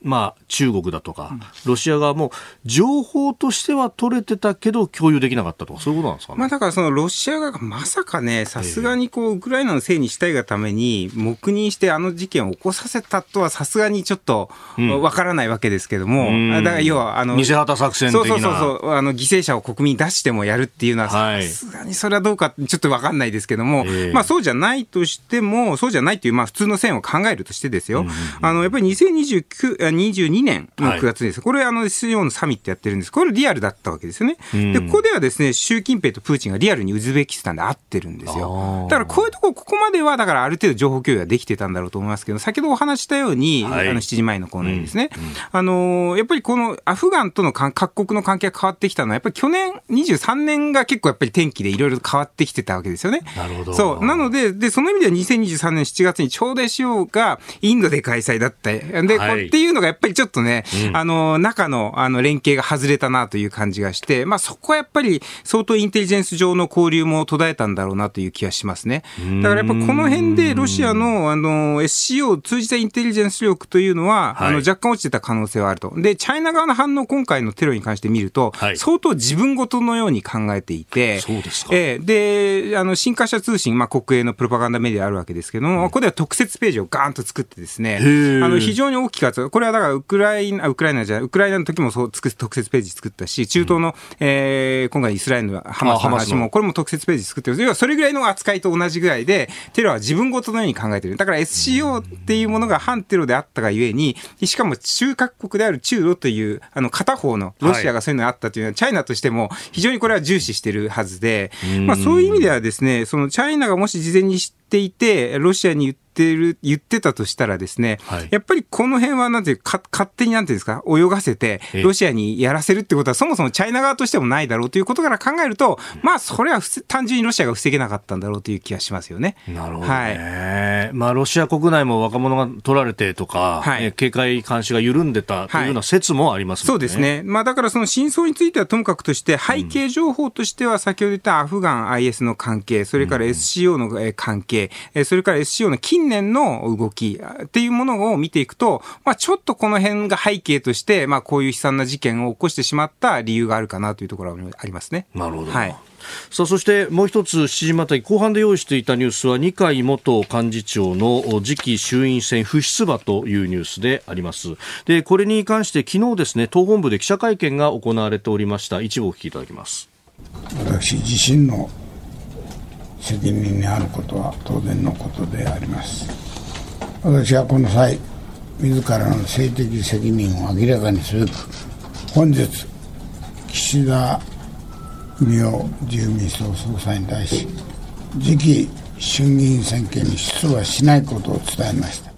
S2: まあ、中国だとか、うん、ロシア側も情報としては取れてたけど共有できなかったとか、そういうことなんですかね。
S6: まあ、だからそのロシア側がまさかね、さすがにこうウクライナのせいにしたいがために黙認してあの事件を起こさせたとはさすがにちょっとわからないわけですけども、うん、だから要はあの
S2: 偽旗作戦的な、
S6: そうそうそうそう、あの犠牲者を国民に出してもやるっていうのはさすがにそれはどうかちょっとわかんないですけども、えー、まあそうじゃないとしても、そうじゃないというまあ普通の線を考えるとしてですよ、うんうんうん、あのやっぱりにせんにじゅうきゅう、にじゅうにねんのくがつです、はい、これあの エスシーオー のサミットやってるんです。これリアルだったわけですよね、うん、でここではですね習近平とプーチンがリアルにウズベキスタンで会ってるんですよ。だからこういうところここまではだからある程度情報共有ができてたんだろうと思いますけど、先ほどお話したように、はい、あのしちじまえのコーナーにですね、うんうん、あのやっぱりこのアフガンとの各国の関係が変わってきたのはやっぱり去年にじゅうさんねんが結構やっぱり転機でいろいろ変わってきてたわけですよね。
S2: なるほど。
S6: そうなので、でその意味ではにせんにじゅうさんねんしちがつにちょうど エスシーオー がインドで開催だったで、はい、っていうのがやっぱりちょっとね、うん、あの中のあの連携が外れたなという感じがして、まあ、そこはやっぱり相当インテリジェンス上の交流も途絶えたんだろうなという気がしますね。だからやっぱこの辺でロシア の, あの エスシーオー を通じたインテリジェンス力というのは、はい、あの若干落ちてた可能性はあると。でチャイナ側の反応、今回のテロに関して見ると、はい、相当自分ごとのように考えていて、
S2: そうですか。
S6: えー、であの新華社通信、まあ、国営のプロパガンダメディアあるわけですけども、うん、ここでは特設ページをガーンと作ってですね、あの非常に大きかった。これはだからウクライナウクライナじゃウクライナの時もそう特設ページ作ったし、中東の、うんえー、今回イスラエルのハマスの話もこれも特設ページ作ってる。要はそれぐらいの扱いと同じぐらいで、テロは自分ごとのように考えている。だから エスシーオー っていうものが反テロであったがゆえに、しかも中核国である中ロというあの片方のロシアがそういうのがあったというのは、はい、チャイナとしても非常にこれは重視しているはずで、まあ、そういう意味ではですね、そのチャイナがもし事前に知っていてロシアに言って言ってる、言ってたとしたらですね、はい、やっぱりこの辺はなんていうか、勝手になんていうんですか、泳がせてロシアにやらせるってことはそもそもチャイナ側としてもないだろうということから考えると、まあそれは単純にロシアが防げなかったんだろうという気がしますよね。
S2: なるほどね。はい、まあロシア国内も若者が取られてとか、はい、警戒監視が緩んでたというような説もありますもんね。はい、そうですね。
S6: まあだからその真相についてはともかくとして背景情報としては先ほど言ったアフガン アイエス の関係、それから エスシーオー の関係、それから エスシーオー の近年の動きっていうものを見ていくと、まあ、ちょっとこの辺が背景として、まあ、こういう悲惨な事件を起こしてしまった理由があるかなというところはありますね。
S2: なるほど。
S6: はい。
S2: さあそしてもう一つしちじまたぎ後半で用意していたニュースは二階元幹事長の次期衆院選不出馬というニュースであります。でこれに関して昨日ですね、党本部で記者会見が行われておりました。一部お聞きいただきます。
S7: 私自身の責任にあることは当然のことであります。私はこの際、自らの政的責任を明らかにすべく、本日、岸田文雄自由民主党総裁に対し、次期衆議院選挙に出馬しないことを伝えました。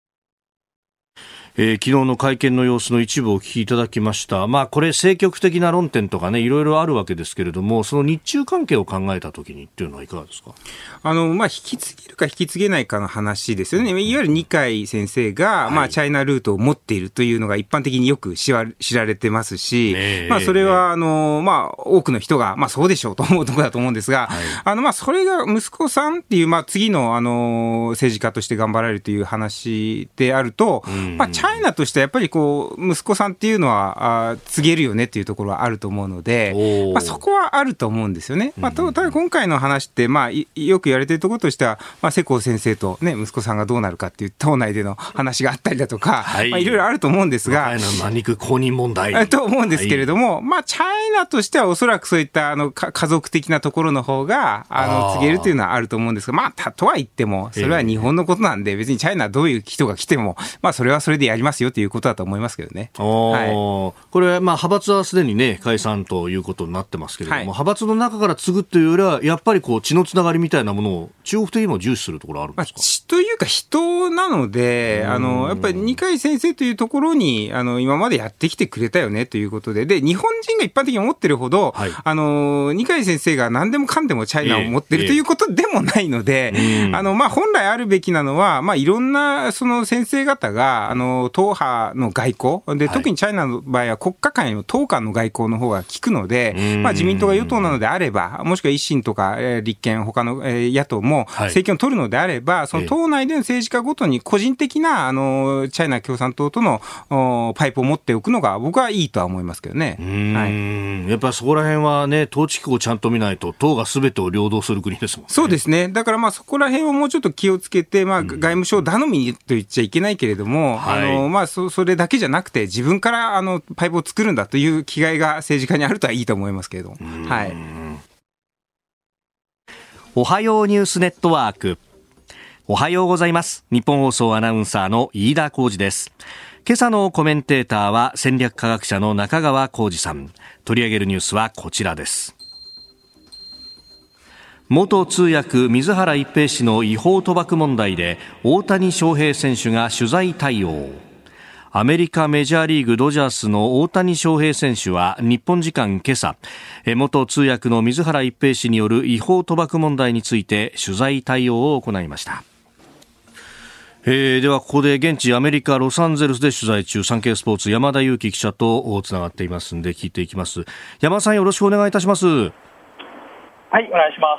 S2: えー、昨日の会見の様子の一部をお聞きいただきました。まあこれ政局的な論点とかね、いろいろあるわけですけれども、その日中関係を考えたときにっていうのはいかがですか。
S6: あのまあ引き継げるか引き継げないかの話ですよね。いわゆる二階先生が、はい、まあチャイナルートを持っているというのが一般的によく知られてますし、ね、まあそれはあのまあ多くの人がまあそうでしょうと思うところだと思うんですが、はい、あのまあそれが息子さんっていうまあ次のあの政治家として頑張られるという話であると、まあチャイナとしてはやっぱりこう息子さんっていうのはあ告げるよねっていうところはあると思うので、まあ、そこはあると思うんですよね。まあ、ただ今回の話って、まあ、よく言われているところとしては、まあ、世耕先生と、ね、息子さんがどうなるかっていう党内での話があったりだとか、はいまあ、いろいろあると思うんですが、
S2: 若いの馬肉公認問題
S6: と思うんですけれども、はいまあ、チャイナとしてはおそらくそういったあの家族的なところの方があの告げるというのはあると思うんですが、まあ、とは言ってもそれは日本のことなんで、別にチャイナどういう人が来ても、まあ、それはそれでやりますよということだと思いますけどね。
S2: はい、これはまあ派閥はすでにね解散ということになってますけれども、はい、派閥の中から継ぐというよりはやっぱりこう血のつながりみたいなものを中国的にも重視するところあるんですか。まあ、
S6: 血というか人なので、あのやっぱり二階先生というところにあの今までやってきてくれたよねということで、で日本人が一般的に思ってるほど、はい、あの二階先生が何でもかんでもチャイナを持ってる、えー、ということでもないので、えー、あのまあ本来あるべきなのは、まあ、いろんなその先生方があのの党派の外交で、特にチャイナの場合は国家間の党間の外交の方が効くので、まあ、自民党が与党なのであれば、もしくは維新とか立憲、他の野党も政権を取るのであれば、その党内での政治家ごとに個人的なあのチャイナ共産党とのパイプを持っておくのが僕はいいとは思いますけどね。
S2: うーん、はい、やっぱりそこら辺はね、統治機構をちゃんと見ないと党が全てを領土する国ですもんね。
S6: そうですね。だからまあそこら辺をもうちょっと気をつけて、まあ、外務省頼みにと言っちゃいけないけれども、はい、あのまあ そ, それだけじゃなくて自分からあのパイプを作るんだという気概が政治家にあるとはいいと思いますけれども、はい、
S2: おはようニュースネットワーク、おはようございます。日本放送アナウンサーの飯田浩司です。今朝のコメンテーターは戦略科学者の中川浩司さん。取り上げるニュースはこちらです。元通訳水原一平氏の違法賭博問題で大谷翔平選手が取材対応。アメリカメジャーリーグドジャースの大谷翔平選手は日本時間今朝、元通訳の水原一平氏による違法賭博問題について取材対応を行いました。えー、ではここで現地アメリカロサンゼルスで取材中、サンケイスポーツ山田裕貴記者とつながっていますので聞いていきます。山田さん、よろしくお願いいたします。
S4: はい、お願いします。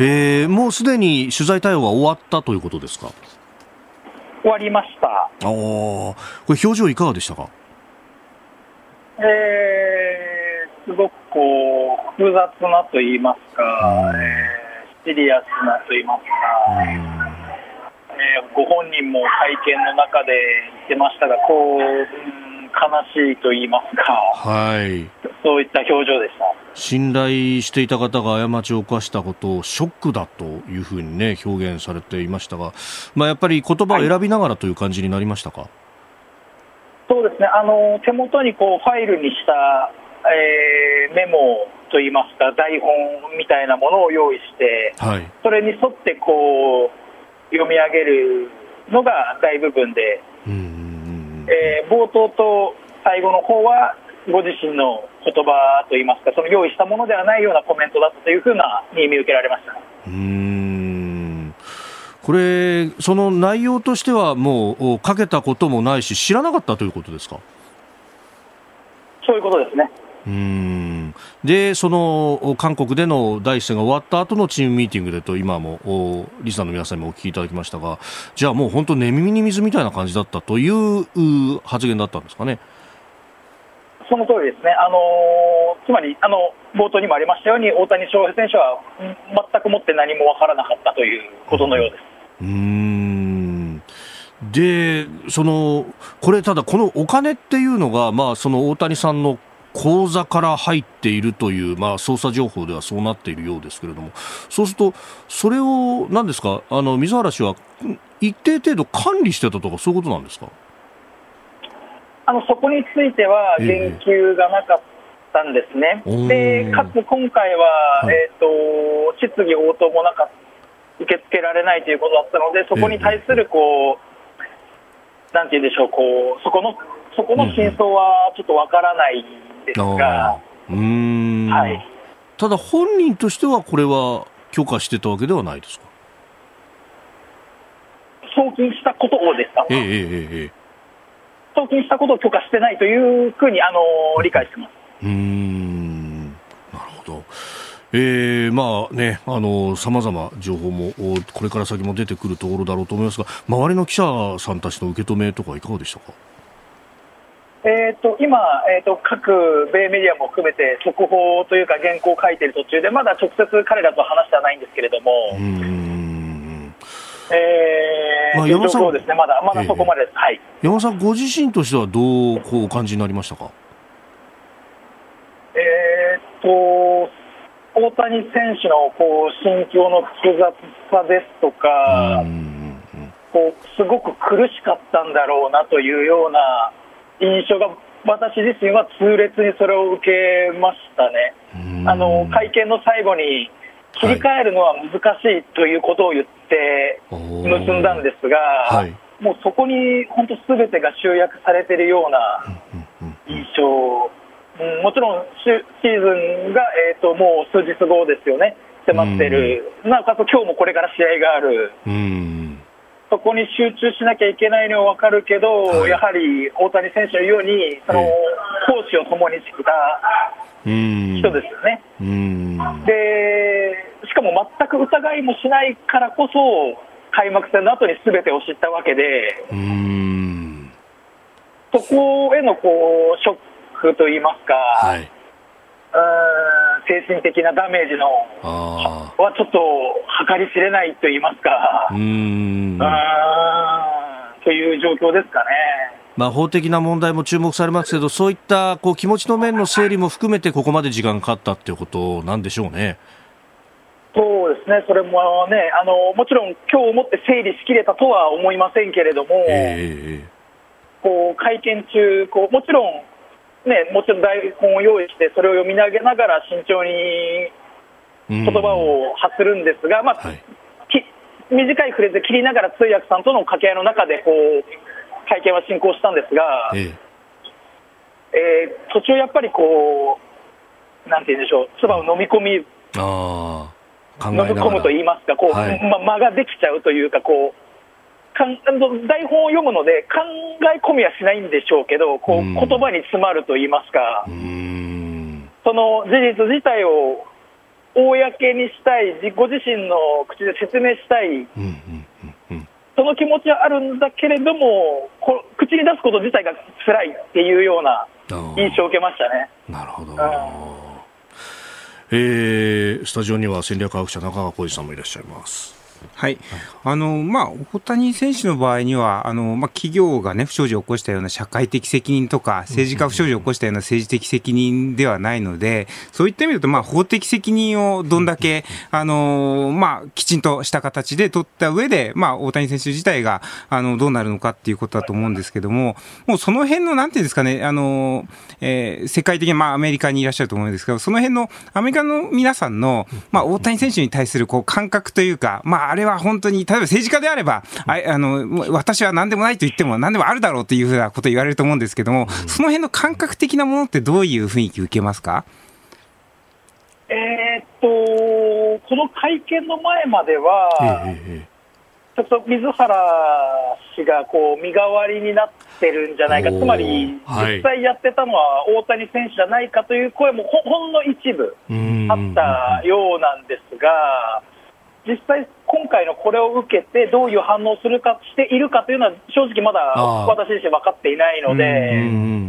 S2: えー、もうすでに取材対応は終わったということですか？
S4: 終わりました。あ
S2: あ、これ表情いかがでしたか？
S4: えー、すごくこう複雑なと言いますか、えー、シリアスなと言いますか、えー、ご本人も会見の中で言ってましたが、こう、うん、悲しいと言いますか、はい、そういった表情でした。
S2: 信頼していた方が過ちを犯したことをショックだというふうに、ね、表現されていましたが、まあ、やっぱり言葉を選びながらという感じになりましたか？はい、
S4: そうですね、あの手元にこうファイルにした、えー、メモといいますか台本みたいなものを用意して、はい、それに沿ってこう読み上げるのが大部分で、うん、えー、冒頭と最後の方はご自身の言葉といいますか、その用意したものではないようなコメントだったというふうなに見受けられました。
S2: うーん、これその内容としてはもうかけたこともないし知らなかったということですか？
S4: そういうことですね。
S2: うーん、でその韓国での第一戦が終わった後のチームミーティングでと今もリスナーの皆さんにもお聞きいただきましたが、じゃあもう本当寝耳に水みたいな感じだったという発言だったんですかね？
S4: その通りですね。あのー、つまりあの冒頭にもありましたように大谷翔平選手は全くもって何も分からなかったということのようです。
S2: うーん、でそのこれただこのお金っていうのが、まあ、その大谷さんの口座から入っているという、まあ、捜査情報ではそうなっているようですけれども、そうするとそれを何ですか、あの水原氏は一定程度管理してたとかそういうことなんですか？
S4: あのそこについては言及がなかったんですね。えー、でかつ今回は、はい、えーと、質疑応答もなか受け付けられないということだったので、そこに対するこう、えー、なんて言うんでしょう、こうそこのそこの真相はちょっとわからないんですが、
S2: うん、うーん、はい、ただ本人としてはこれは許可してたわけではないですか？
S4: 送金したことをですか？
S2: えーえーえー
S4: 送金したことを許可してないというふうにあの理解してます。
S2: うーん、なるほど。えー、まあね、あの様々情報もこれから先も出てくるところだろうと思いますが、周りの記者さんたちの受け止めとかいかがでしたか？
S4: えー、と今、えー、と各米メディアも含めて速報というか原稿を書いている途中で、まだ直接彼らと話してはないんですけれども、うーん、えーまあ、山さん、ですね、まだまだそこまでです。えーはい、
S2: 山さんご自身としてはどうこうお感じになりましたか？
S4: えー、と大谷選手のこう心境の複雑さですとか、こうすごく苦しかったんだろうなというような印象が私自身は痛烈にそれを受けましたね。あの会見の最後に切り替えるのは難しいということを言って結んだんですが、はい、もうそこに本当すべてが集約されているような印象、うん、もちろんシーズンが、えーと、もう数日後ですよね、迫っている、なおかつ今日もこれから試合がある、
S2: うん、
S4: そこに集中しなきゃいけないのは分かるけど、はい、やはり大谷選手のようにその講師を共にしてきた人ですよね。
S2: うーん
S4: でしかも全く疑いもしないからこそ開幕戦の後に全てを知ったわけで、
S2: うーん
S4: そこへのこうショックといいますか、
S2: はい、
S4: うーん精神的なダメージの
S2: あ
S4: はちょっと計り知れないといいますか、
S2: うーん
S4: あーという状況ですかね。
S2: まあ、法的な問題も注目されますけど、そういったこう気持ちの面の整理も含めてここまで時間がかかったっていうことなんでしょうね。
S4: そうですね、それもね、あのもちろん今日をもって整理しきれたとは思いませんけれども、
S2: えー、
S4: こう会見中こうもちろんね、もちろん台本を用意してそれを読み上げながら慎重に言葉を発するんですが、まあはい、短いフレーズで切りながら通訳さんとの掛け合いの中でこう会見は進行したんですが、
S2: え
S4: えー、途中やっぱりこうなんて言うんでしょう、唾を飲み込み
S2: あ
S4: 飲み込むと言いますか、こう、はい、ま、間ができちゃうというか、こうかん台本を読むので考え込みはしないんでしょうけど、こう言葉に詰まると言いますか、
S2: うーん
S4: その事実自体を公にしたい、ご自身の口で説明したい、
S2: うんうんうんうん、
S4: その気持ちはあるんだけれども、こ口に出すこと自体が辛いっていうような印象を受けましたね。
S2: なるほど、えー、スタジオには戦略科学者中川浩二さんもいらっしゃいます。
S6: はい、あのまあ、大谷選手の場合にはあの、まあ、企業が、ね、不祥事を起こしたような社会的責任とか政治家不祥事を起こしたような政治的責任ではないので、そういった意味だと、まあ、法的責任をどんだけあの、まあ、きちんとした形で取った上で、まあ、大谷選手自体があのどうなるのかっていうことだと思うんですけども、もうその辺のなんていうんですかね、あの、えー、世界的に、まあ、アメリカにいらっしゃると思うんですけど、その辺のアメリカの皆さんの、まあ、大谷選手に対するこう感覚というか、まあ、あれは本当に例えば政治家であれば、ああの私は何でもないと言っても何でもあるだろうというふうなことを言われると思うんですけども、その辺の感覚的なものってどういう雰囲気受けますか？
S4: えー、っとこの会見の前までは、ええ、ちょっと水原氏がこう身代わりになってるんじゃないか、つまり実際やってたのは大谷選手じゃないかという声も ほ, ほんの一部あったようなんですが、実際今回のこれを受けてどういう反応するかしているかというのは正直まだ私自身分かっていないので、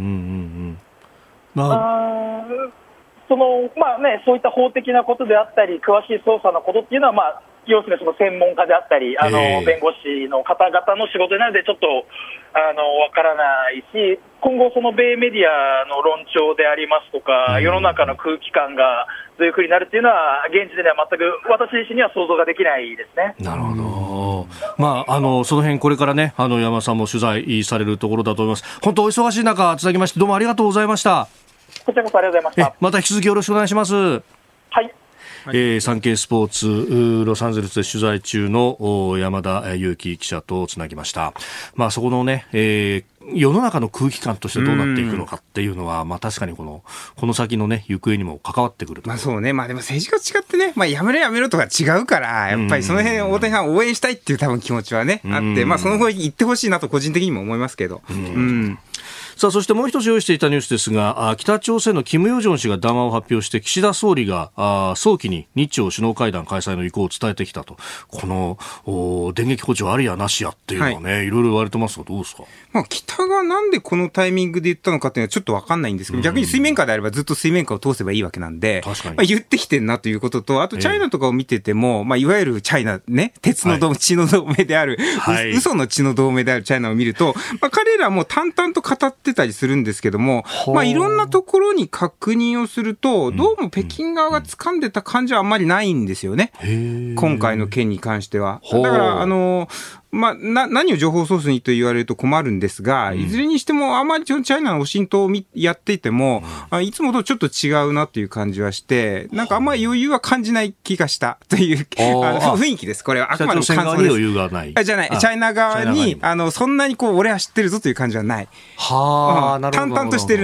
S4: そのまあね、そういった法的なことであったり詳しい捜査のことっていうのは、まあ、要するにその専門家であったりあの、えー、弁護士の方々の仕事なのでちょっとあの分からないし、今後その米メディアの論調でありますとか、うん、世の中の空気感がどういうふうになるっていうのは現時点では全く私自身には想像ができないですね。
S2: なるほど、まあ、あのその辺これからね、あの山田さんも取材されるところだと思います。本当お忙しい中つなぎましてどうもありがとうございました。
S4: こちらこそありがとうございました。
S2: また引き続きよろしくお願いします。
S4: はい、
S2: えー、サンケイスポーツロサンゼルスで取材中の山田裕貴記者とつなぎました。まあ、そこのね、えー、世の中の空気感としてどうなっていくのかっていうのは、まあ、確かにこのこの先のね行方にも関わってくると。
S6: まあそうね、まあ、でも政治家と違ってね、まあ、やめろやめろとか違うから、やっぱりその辺大谷さん応援したいっていう多分気持ちはねあって、まあ、その方に行ってほしいなと個人的にも思いますけど。うん、うん
S2: さあ、そしてもう一つ用意していたニュースですが、北朝鮮の金与正氏が談話を発表して岸田総理が早期に日朝首脳会談開催の意向を伝えてきたと。この電撃補助ありやなしやっていうのはね、はい、いろいろ言われてますがどうですか？
S6: まあ、北がなんでこのタイミングで言ったのかっていうのはちょっと分かんないんですけど、うん、逆に水面下であればずっと水面下を通せばいいわけなんで、確かに、まあ、言ってきてんなということと、あとチャイナとかを見てても、えーまあ、いわゆるチャイナね、鉄の、はい、血の同盟である、はい、嘘の血の同盟であるチャイナを見ると、まあ、彼らも淡々と語ってたりするんですけども、まあ、いろんなところに確認をすると、どうも北京側が掴んでた感じはあんまりないんですよね、今回の件に関しては。だからあのまあ、な何を情報ソースにと言われると困るんですが、いずれにしてもあまりチャイナのオシントをやっていても、うん、いつもとちょっと違うなという感じはして、なんかあんまり余裕は感じない気がしたというあの雰囲気です。これはあくまでも感想です。
S2: 余裕がない。
S6: じゃない、チャイナ側にあのそんなにこう俺は知ってるぞという感じはない。
S2: はあ、
S6: うん、なるほど。淡々としてるんで。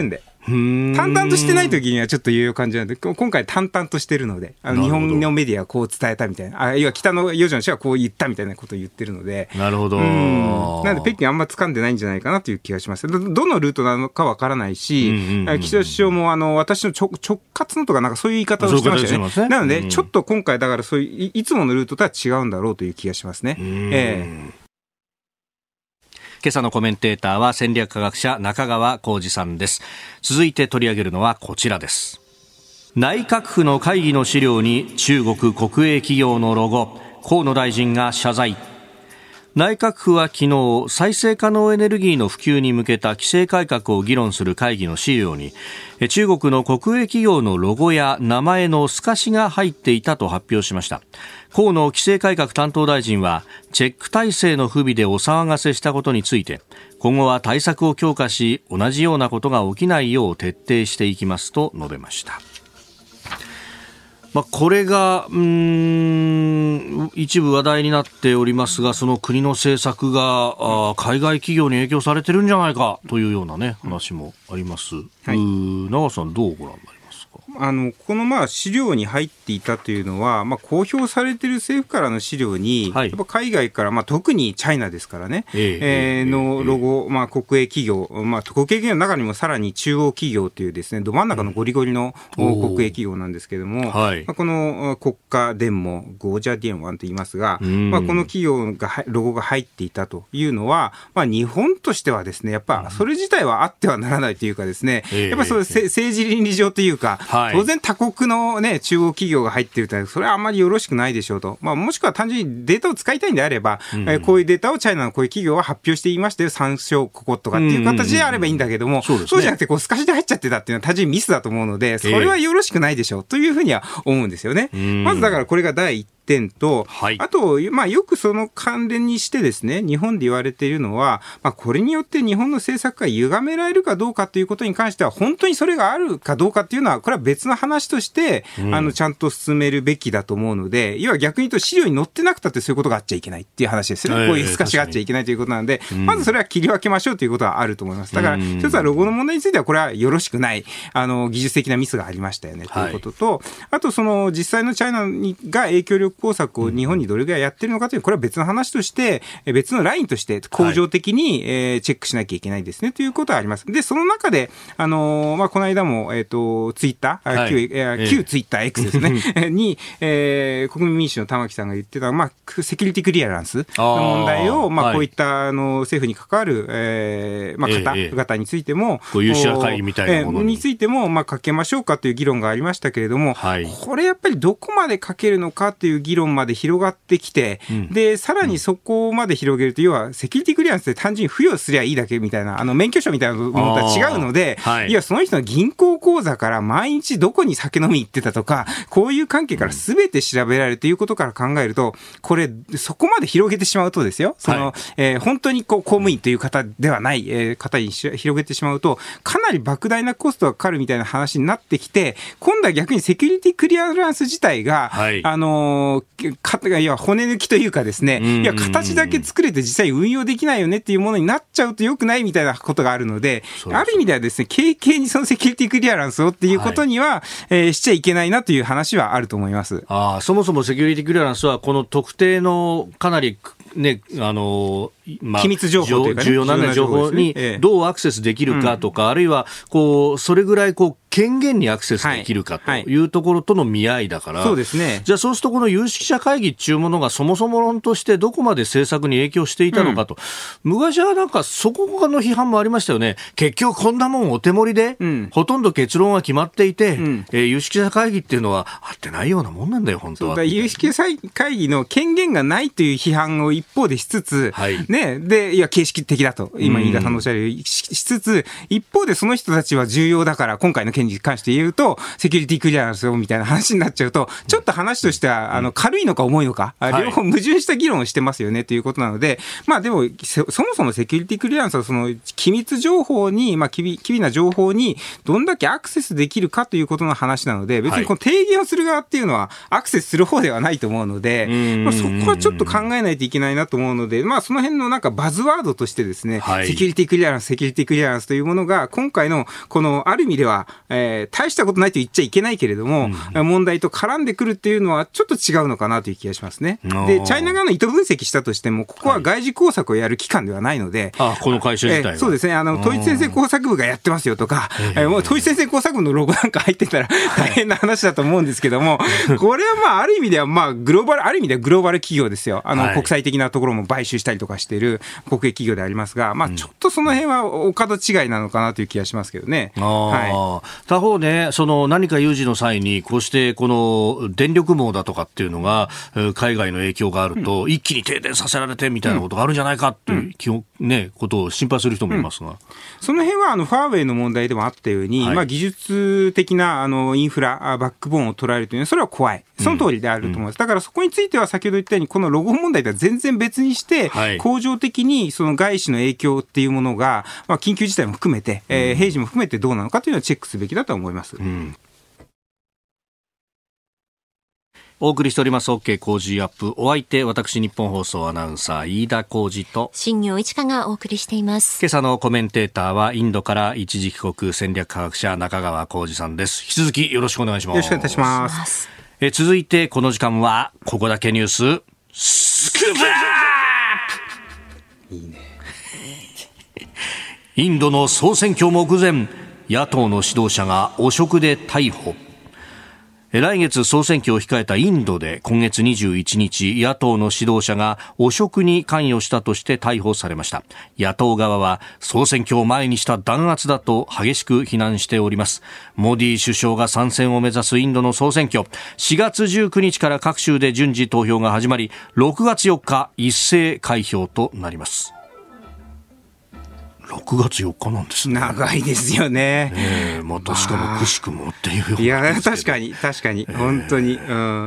S6: 淡々としてない時にはちょっという感じなんで、今回淡々としてるので、あの日本のメディアはこう伝えたみたいな、あ、いや北の余剰の氏はこう言ったみたいなことを言ってるので、
S2: なるほど。
S6: なので北京あんま掴んでないんじゃないかなという気がします。ど, どのルートなのかわからないし、うんうんうん、岸田首相もあの私の 直, 直轄のとかなんかそういう言い方をしてましたよね。ねなので、うん、ちょっと今回だからそういういつものルートとは違うんだろうという気がしますね。えー
S2: 今朝のコメンテーターは戦略科学者中川浩二さんです。続いて取り上げるのはこちらです。内閣府の会議の資料に中国国営企業のロゴ、河野大臣が謝罪。内閣府は昨日、再生可能エネルギーの普及に向けた規制改革を議論する会議の資料に、中国の国営企業のロゴや名前の透かしが入っていたと発表しました。河野規制改革担当大臣は、チェック体制の不備でお騒がせしたことについて、今後は対策を強化し、同じようなことが起きないよう徹底していきますと述べました。まあ、これがうーん一部話題になっておりますが、その国の政策があ海外企業に影響されてるんじゃないかというような、ね、話もあります。はい、う長さんどうご覧になりますか。
S6: あのこのまあ資料に入っていたというのは、まあ、公表されている政府からの資料に、はい、やっぱ海外から、まあ、特にチャイナですからね、えーえー、のロゴ、まあ、国営企業、まあ、国営企業の中にもさらに中央企業というですね、ど真ん中のゴリゴリの、うん、国営企業なんですけれども、はい、まあ、この国家電網、ゴージャ電ワンと言いますが、まあ、この企業がロゴが入っていたというのは、まあ、日本としてはですね、やっぱそれ自体はあってはならないというかですね、やっぱりそう政治倫理上というか、はい、当然他国の、ね、中央企業が入っているというのはそれはあんまりよろしくないでしょうと、まあ、もしくは単純にデータを使いたいんであれば、うん、えー、こういうデータをチャイナのこういう企業は発表していましたよ、参照こことかっていう形であればいいんだけども、うんうんうん、そうじゃなくてこう透かしで入っちゃってたっていうのは単純にミスだと思うので、それはよろしくないでしょうというふうには思うんですよね。まずだからこれが第一点と、はい、あと、まあ、よくその関連にしてですね、日本で言われているのは、まあ、これによって日本の政策が歪められるかどうかということに関しては、本当にそれがあるかどうかっていうのは、これは別の話として、うん、あのちゃんと進めるべきだと思うので、要は逆に言うと資料に載ってなくたってそういうことがあっちゃいけないっていう話ですよね。えー、こういう透かしがあっちゃいけないということなので、うん、まずそれは切り分けましょうということはあると思います。だから、一つはロゴの問題については、これはよろしくない、あの、技術的なミスがありましたよね、ということと、はい、あと、その、実際のチャイナにが影響力工作を日本にどれぐらいやってるのかという、これは別の話として、別のラインとして、恒常的に、はい、えー、チェックしなきゃいけないですね、ということはあります。で、その中で、あのー、まあ、この間も、えっと、ツイッター、はい、旧、えー、旧ツイッター X ですね、に、えー、国民民主の玉木さんが言ってた、まあ、セキュリティクリアランスの問題を、まあ、こういった、あの、政府に関わる、えー、まあ、方々についても、
S2: こういう有識者会議みたいなものに、
S6: えー、についても、まあ、かけましょうかという議論がありましたけれども、はい、これやっぱりどこまでかけるのかという議論まで広がってきて、うん、で、さらにそこまで広げると、要は、セキュリティクリアランスって単純に付与すりゃいいだけみたいな、あの、免許証みたいなものとは違うので、はい、いや、その人の銀行口座から毎日どこに酒飲み行ってたとか、こういう関係から全て調べられるということから考えると、これ、そこまで広げてしまうとですよ、その、はい、えー、本当にこう公務員という方ではない、えー、方に広げてしまうと、かなり莫大なコストがかかるみたいな話になってきて、今度は逆にセキュリティクリアランス自体が、はい、あのー、かいや骨抜きというかですね、いや、形だけ作れて実際運用できないよねっていうものになっちゃうと良くないみたいなことがあるので、ある意味ではですね、軽々にそのセキュリティクリアランスをっていうことには、はい、えー、しちゃいけないなという話はあると思います。
S2: ああ、そもそもセキュリティクリアランスはこの特定のかなりね、あのまあ、
S6: 機密情報というか、ね、
S2: 重要な情報にどうアクセスできるかとか、うん、あるいはこうそれぐらいこう権限にアクセスできるかというところとの見合いだから、
S6: はいはい、そうですね。
S2: じゃあそうするとこの有識者会議っていうものがそもそも論としてどこまで政策に影響していたのかと、うん、昔はなんかそこの批判もありましたよね。結局こんなもんお手盛りで、うん、ほとんど結論は決まっていて、うん、えー、有識者会議っていうのはあってないようなもんなんだよ本当は。
S6: そうだ、有識者会議の権限がないという批判を一方でしつつ、はい、ね、で、いや形式的だと今飯田さんのおっしゃるように し, しつつ、一方でその人たちは重要だから今回の件に関して言うとセキュリティクリアランスをみたいな話になっちゃうと、ちょっと話としてはあの軽いのか重いのか、はい、両方矛盾した議論をしてますよねということなので、まあでもそもそもセキュリティクリアランスはその機密情報に、まあ機微、機微な情報にどんだけアクセスできるかということの話なので、別にこの提言をする側っていうのはアクセスする方ではないと思うので、まあ、そこはちょっと考えないといけなないなと思うので、まあ、その辺のなんかバズワードとしてですね、はい、セキュリティクリアランス、セキュリティクリアランスというものが、今回の、この、ある意味では、えー、大したことないと言っちゃいけないけれども、うん、問題と絡んでくるっていうのは、ちょっと違うのかなという気がしますね。で、チャイナ側の意図分析したとしても、ここは外事工作をやる機関ではないので、
S2: はい、あ、この会社自体は。
S6: えー、そうですね、あの、統一先生工作部がやってますよとか、えー、もう統一先生工作部のロゴなんか入ってたら大変な話だと思うんですけども、これはまあ、ある意味では、まあ、グローバル、ある意味ではグローバル企業ですよ。あの、はい、国際的なところも買収したりとかしている国営企業でありますが、まあ、ちょっとその辺はお門違いなのかなという気がしますけどね。
S2: あ、はい、他方ね、その何か有事の際に、こうしてこの電力網だとかっていうのが、海外の影響があると、うん、一気に停電させられてみたいなことがあるんじゃないかっていう、うんね、ことを心配する人もいますが、うん、
S6: その辺はあのファーウェイの問題でもあったように、はい、まあ、技術的なあのインフラ、バックボーンを捉えるというのは、それは怖い。その通りであると思います。うん、だからそこについては先ほど言ったように、このロゴ問題とは全然別にして、はい、恒常的にその外資の影響っていうものが、まあ、緊急事態も含めて、うん、えー、平時も含めてどうなのかというのをチェックすべきだと思います。うん、
S2: お送りしております OK 工事アップ。お相手、私日本放送アナウンサー飯田浩司と
S3: 新業一華がお送りしています。
S2: 今朝のコメンテーターはインドから一時帰国戦略科学者中川浩司さんです。引き続きよろしくお願いします。
S6: よろしくお願いします。
S2: え続いてこの時間はここだけニューススクープアップ。いいね。インドの総選挙目前、野党の指導者が汚職で逮捕。来月総選挙を控えたインドで今月にじゅういちにち、野党の指導者が汚職に関与したとして逮捕されました。野党側は総選挙を前にした弾圧だと激しく非難しております。モディ首相が参戦を目指すインドの総選挙、しがつじゅうくにちから各州で順次投票が始まり、ろくがつよっか一斉開票となります。ろくがつよっかなんですね。
S6: 長いですよね。
S2: ええ、またしかもくしくもっていうような。
S6: いや、確かに、確かに、えー、本当に。うん、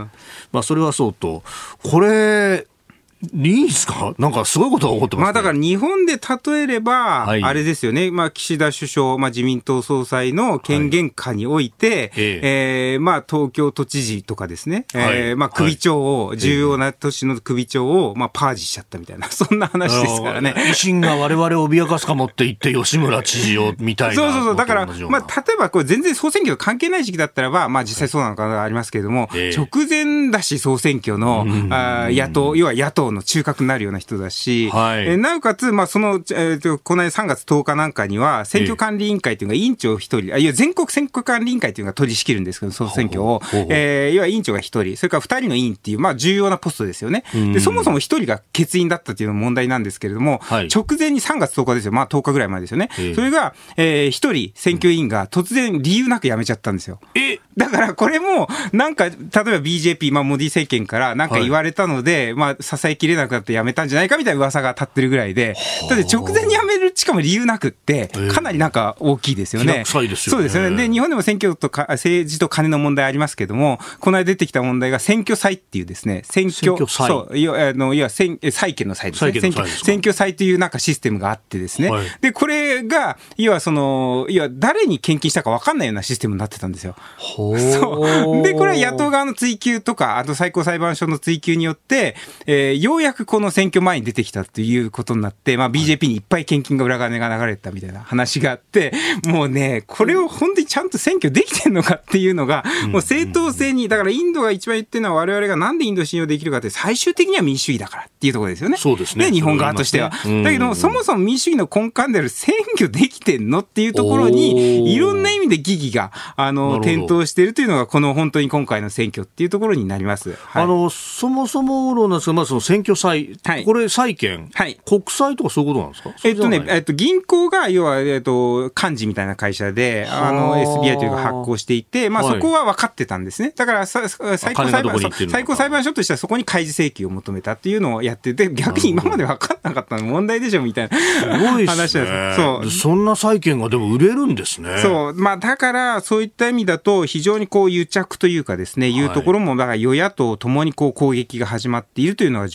S2: まあ、それはそうと、これ、いいんですか？なんかすごいことが起こってますね。
S6: まあだから日本で例えれば、はい、あれですよね。まあ岸田首相、まあ自民党総裁の権限下において、はい、えええー、まあ東京都知事とかですね。はい、えー、まあ首長を、はい、重要な都市の首長を、まあパージしちゃったみたいな、そんな話ですからね。
S2: 維新が我々を脅かすかもって言って吉村知事をみたいな。
S6: そうそうそう。だから、まあ例えばこれ全然総選挙と関係ない時期だったらば、まあ実際そうなのかがありますけれども、えー、直前だし総選挙の、あ野党、要は野党の中核になるような人だし、はい、えなおかつ、まあ、その、えー、この間さんがつとおかなんかには、選挙管理委員会というのが委員長一人、あ、いや、全国選挙管理委員会というのが取り仕切るんですけど、総選挙を、えー、要は委員長が一人、それから二人の委員っていう、まあ、重要なポストですよね。で、そもそも一人が欠員だったというのも問題なんですけれども、はい、直前にさんがつとおかですよ。まあ、とおかぐらい前ですよね。それが、えー、一人選挙委員が突然理由なく辞めちゃったんですよ。えだからこれも、なんか、例えば ビージェーピー、まあ、モディ政権からなんか言われたので、はい、まあ、支えきれなくなって辞めたんじゃないかみたいな噂が立ってるぐらいで、だって直前に辞める、しかも理由なくって、かなりなんか大きいですよね。
S2: えー、ですよね。
S6: そうですよね。で、日本でも選挙とか、政治と金の問題ありますけども、この間出てきた問題が選挙祭っていうですね、選挙、選挙祭そう、いや、あの、いや、選、債権の祭ですね。選挙、選挙祭というなんかシステムがあってですね。はい、で、これが、いわその、いわ誰に献金したか分かんないようなシステムになってたんですよ。
S2: ほ
S6: そう。で、これは野党側の追及とか、あと最高裁判所の追及によって、えー、ようやくこの選挙前に出てきたということになって、まあ ビージェーピー にいっぱい献金が裏金が流れてたみたいな話があって、もうね、これを本当にちゃんと選挙できてんのかっていうのが、もう正当性に、だからインドが一番言ってるのは我々がなんでインドを信用できるかって最終的には民主主義だからっていうところですよね。
S2: そうですね。
S6: で、日本側としては。ね、だけど、そもそも民主主義の根幹である選挙できてんのっていうところに、いろんな意味で疑義が、あの、点灯しているというのが、この本当に今回の選挙っていうところになります。
S2: はい、あの、そもそも論なんですが、まあ、その選挙債、はい、これ債券、はい、国債とかそういうことなんですか？
S6: えっとね、えっと、銀行が、要は、えっと、幹事みたいな会社で、あの、エスビーアイ というのが発行していて、まあ、そこは分かってたんですね。だから、最高裁判所、最高裁判所としてはそこに開示請求を求めたっていうのをやってて、逆に今まで分かんなかったの問題でしょみたいな話です。
S2: そう。そんな債券がでも売れるんですね。
S6: そう。まあ、だから、そういった意味だと、非常にこう癒着というかですね、いうところも、だから与野党ともにこう攻撃が始まっているというのが状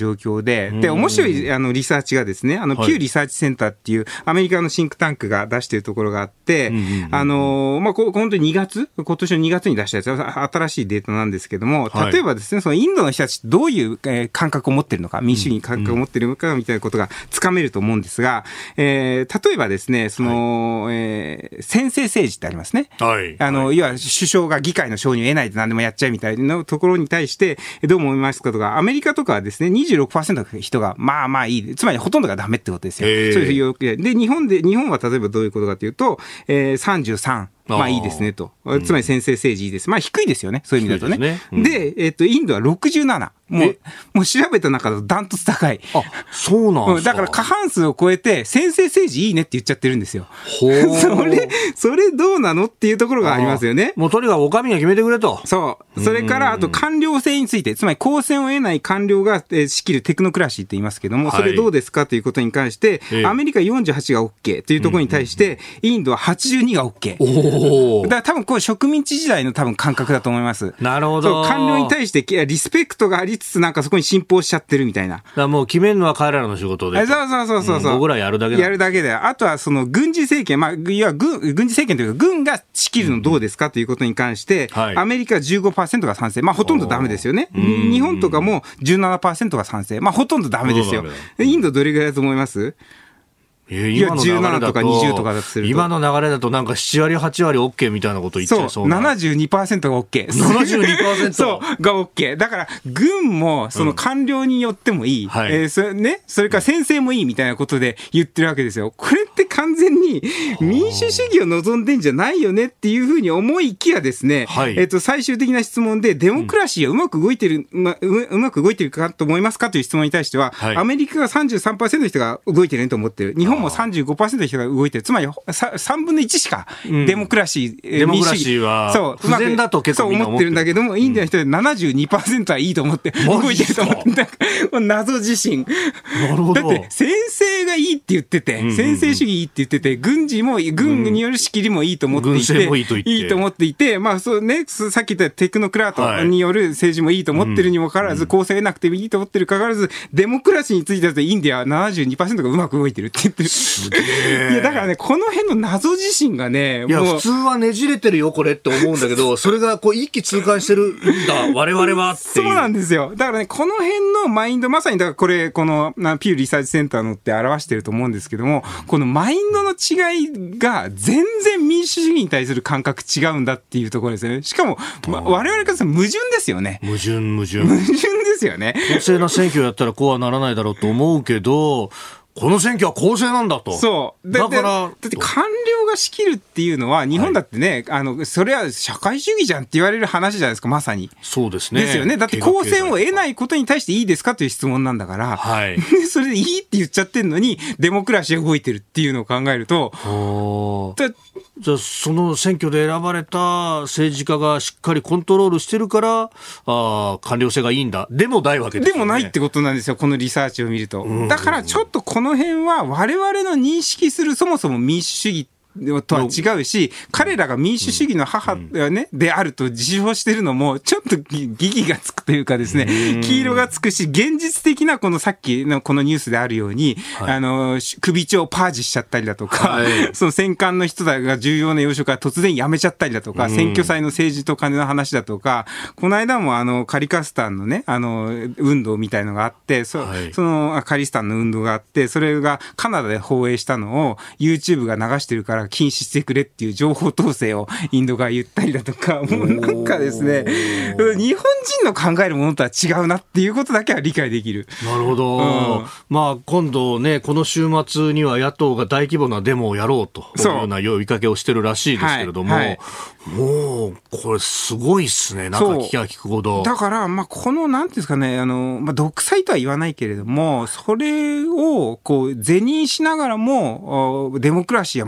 S6: 状況で、で、面白いあのリサーチがですね、あの、ピューリサーチセンターっていうアメリカのシンクタンクが出しているところがあって、あの、まあ、こ本当ににがつ、今年のにがつに出したやつは新しいデータなんですけども、例えばですね、そのインドの人たちってどういう、えー、感覚を持ってるのか、民主主義に感覚を持ってるのかみたいなことがつかめると思うんですが、えー、例えばですね、その、はい、えー、専制政治ってありますね。はい。あの、はい、いわゆる首相が議会の承認を得ないと何でもやっちゃうみたいなところに対して、どう思いますかとか、アメリカとかはですね、にじゅうろくパーセント の人が、まあまあいい。つまりほとんどがダメってことですよ。そういう。で、日本で、日本は例えばどういうことかというと、えー、さんじゅうさん。まあいいですねと。つまり専制政治いいです。まあ低いですよね。そういう意味だとね。で、ねうん、で、えっと、インドはろくじゅうなな。もう、もう調べた中だとダントツ高い。
S2: あ、そうなんですか。
S6: だから過半数を超えて、専制政治いいねって言っちゃってるんですよ。ほー。それ、それどうなのっていうところがありますよね。
S2: もうとにかくお上が決めてくれと。
S6: そう。それから、あと官僚制について、つまり公選を得ない官僚が仕切るテクノクラシーって言いますけども、それどうですかということに関して、はい、アメリカよんじゅうはちが OK というところに対して、インドははちじゅうにが OK。おー。だから多分こう植民地時代の多分感覚だと思います。
S2: なるほど。
S6: そう、官僚に対してリスペクトがありつつ、なんかそこに信奉しちゃってるみたいな。だか
S2: らもう決めるのは彼らの仕事で。
S6: そうそうそうそうそう、うん。
S2: 僕らやるだけだ。
S6: やるだけで。あとはその軍事政権、まあ、いわゆる軍、軍事政権というか軍が仕切るのどうですかということに関して、うんはい、アメリカは じゅうごパーセント が賛成。まあほとんどダメですよね。日本とかも じゅうななパーセント が賛成。まあほとんどダメですよ。インドどれぐらいだと思います？
S2: いや、
S6: じゅうななとかにじゅうとかだとすると。
S2: 今の流れだとなんかなな割はち割 OK みたいなこと言っちゃいそうな。
S6: そう、ななじゅうにパーセント が OK。
S2: ななじゅうにパーセント?
S6: そう、が OK。だから、軍も、その官僚によってもいい。うんはい、えー、それね、それから先生もいいみたいなことで言ってるわけですよ。これって完全に民主主義を望んでんじゃないよねっていうふうに思いきやですね、はい、えっと、最終的な質問で、デモクラシーはうまく動いてる、うん、ま、う, うまく動いてるかと思いますかという質問に対しては、はい、アメリカが さんじゅうさんパーセント の人が動いてるねと思ってる。日本も さんじゅうごパーセントの人が動いてる。つまりさんぶんのいちしかデモクラシー、
S2: うん、デモクラシーは不全だと結構みんな
S6: 思ってるんだけども、インドの人で ななじゅうにパーセント はいいと思って動いてると思って、謎自信。なるほど。だって先生がいいって言ってて、うんうんうん、先制主義いいって言ってて、軍事も軍による仕切りもいいと思っていて、うん、いいといいと思っていて、まあそうね、さっき言ったテクノクラートによる政治もいいと思ってるにもかかわらず、はい、公正を得なくてもいいと思ってるかかわらず、デモクラシーについてはインディアは ななじゅうにパーセント がうまく動いてるって言ってる。すげえ。いやだからね、この辺の謎自信がね、
S2: いや普通はねじれてるよこれって思うんだけど、それがこう一気通貫してるんだ我々はっていう。
S6: そうなんですよ。だからね、この辺のマインド、まさにだからこれこのピューリサーチセンターのって表してると思うんですけども、このマインドの違いが全然民主主義に対する感覚違うんだっていうところですよね。しかも、ま、我々からすると矛盾ですよね。
S2: 矛盾矛盾
S6: 矛盾ですよね。
S2: 公正な選挙やったらこうはならないだろうと思うけど、この選挙は公正なんだと。
S6: そう。だから、だって官僚が仕切るっていうのは、日本だってね、はい、あの、それは社会主義じゃんって言われる話じゃないですか、まさに。
S2: そうですね。
S6: ですよね。だって公選を得ないことに対していいですかという質問なんだから、はい。それでいいって言っちゃってんのに、デモクラシーが動いてるっていうのを考えると、
S2: じゃあ、その選挙で選ばれた政治家がしっかりコントロールしてるから、あ官僚性がいいんだ。でもないわけですよね。
S6: でもないってことなんですよ、このリサーチを見ると。だからちょっとこの辺は我々の認識するそもそも民主主義とは違うし、彼らが民主主義の母で、ね、であると自称してるのもちょっと疑義がつくというかですね、黄色がつくし、現実的なこのさっきのこのニュースであるように、はい、あの首長をパージしちゃったりだとか、はい、その戦艦の人らが重要な要職から突然辞めちゃったりだとか、選挙祭の政治と金の話だとか、この間もあのカリカスタンのね、あの運動みたいのがあって、そ, はい、そのカリスタンの運動があって、それがカナダで放映したのを YouTube が流してるから禁止してくれっていう情報統制をインドが言ったりだとか、もうなんかですね、日本人の考えるものとは違うなっていうことだけは理解できる。
S2: なるほど。うん、まあ今度ね、この週末には野党が大規模なデモをやろうというような呼びかけをしてるらしいですけれども、はいはい、もうこれすごいっすね。なんか聞きゃ聞くほど。
S6: だからまあこのなんていうんですかね、あのまあ独裁とは言わないけれども、それをこう是認しながらもデモクラシーはまさにこれ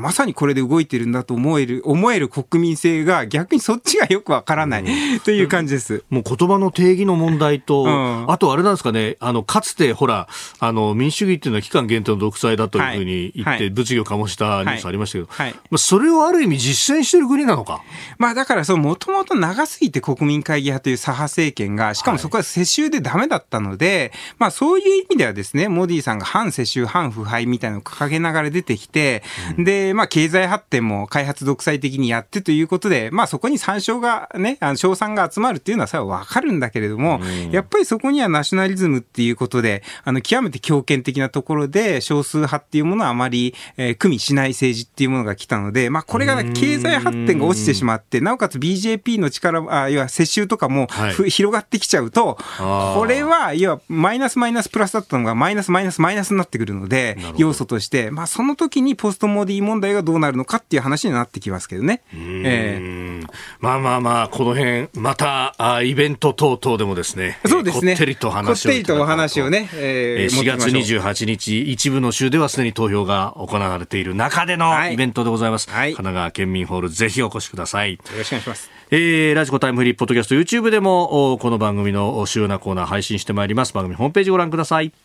S6: これで動いてるんだと思える思える国民性が逆にそっちがよくわからない、うん、という感じです。
S2: もう言葉の定義の問題と、うん、あとあれなんですかね、あのかつてほらあの民主主義っていうのは期間限定の独裁だというふうに言って、はい、物議を醸したニュースありましたけど、はいはい、まあ、それをある意味実践している国なのか。
S6: まあ、だからもともと長すぎて国民会議派という左派政権が、しかもそこは世襲でダメだったので、はい、まあそういう意味ではですね、モディさんが反世襲反腐敗みたいなのを掲げながら出てきて、うん、でまあ経済発展も開発独裁的にやってということで、まあそこに参照がね、あの賞賛が集まるっていうのはさわかるんだけれども、うん、やっぱりそこにはナショナリズムっていうことで、あの極めて強権的なところで少数派っていうものはあまり、えー、組みしない政治っていうものが来たので、まあこれが経済発展が落ちてしまって、なおかつ ビージェーピー の力、あ、要は世襲とかも、はい、広がってきちゃうと、これは要はマイナスマイナスプラスだったのがマイナスマイナスマイナスになってくるので、要素として、まあその時にポストモディ問題がどうなるのかっていう話になってきますけどね。
S2: うーん、えー、まあまあまあこの辺またあイベント等々でもですね、
S6: そうですね、
S2: こってりと話を
S6: こってりとお話をね、えー、
S2: しがつにじゅうはちにち一部の州ではすでに投票が行われている中でのイベントでございます、はい、神奈川県民ホールぜひお越しください。
S6: よろしくお願いします。
S2: えー、ラジコタイムフリーポッドキャスト YouTube でもこの番組の主要なコーナー配信してまいります。番組ホームページご覧ください。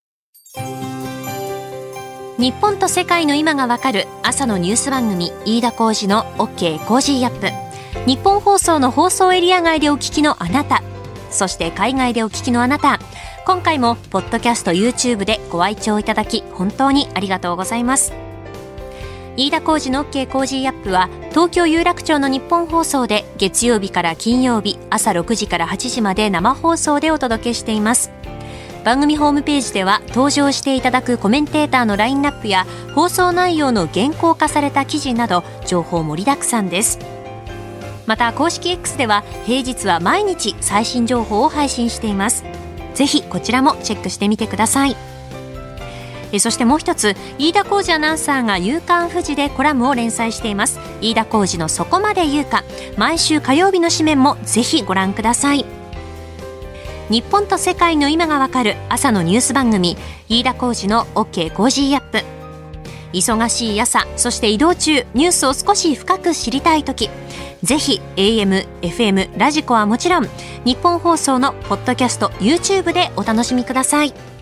S3: 日本と世界の今がわかる朝のニュース番組、飯田浩司の OK コージーアップ。日本放送の放送エリア外でお聞きのあなた、そして海外でお聞きのあなた、今回もポッドキャスト YouTube でご愛聴いただき本当にありがとうございます。飯田浩司の OK コージーアップは東京有楽町の日本放送で月曜日から金曜日朝ろくじからはちじまで生放送でお届けしています。番組ホームページでは登場していただくコメンテーターのラインナップや放送内容の原稿化された記事など情報盛りだくさんです。また公式 X では平日は毎日最新情報を配信しています。ぜひこちらもチェックしてみてください。えそしてもう一つ、飯田浩司アナウンサーが夕刊フジでコラムを連載しています。飯田浩司のそこまで言うか、毎週火曜日の紙面もぜひご覧ください。日本と世界の今がわかる朝のニュース番組、飯田浩司の OK コージーアップ。忙しい朝、そして移動中、ニュースを少し深く知りたいとき、ぜひ エーエム、エフエム、ラジコはもちろん日本放送のポッドキャスト YouTube でお楽しみください。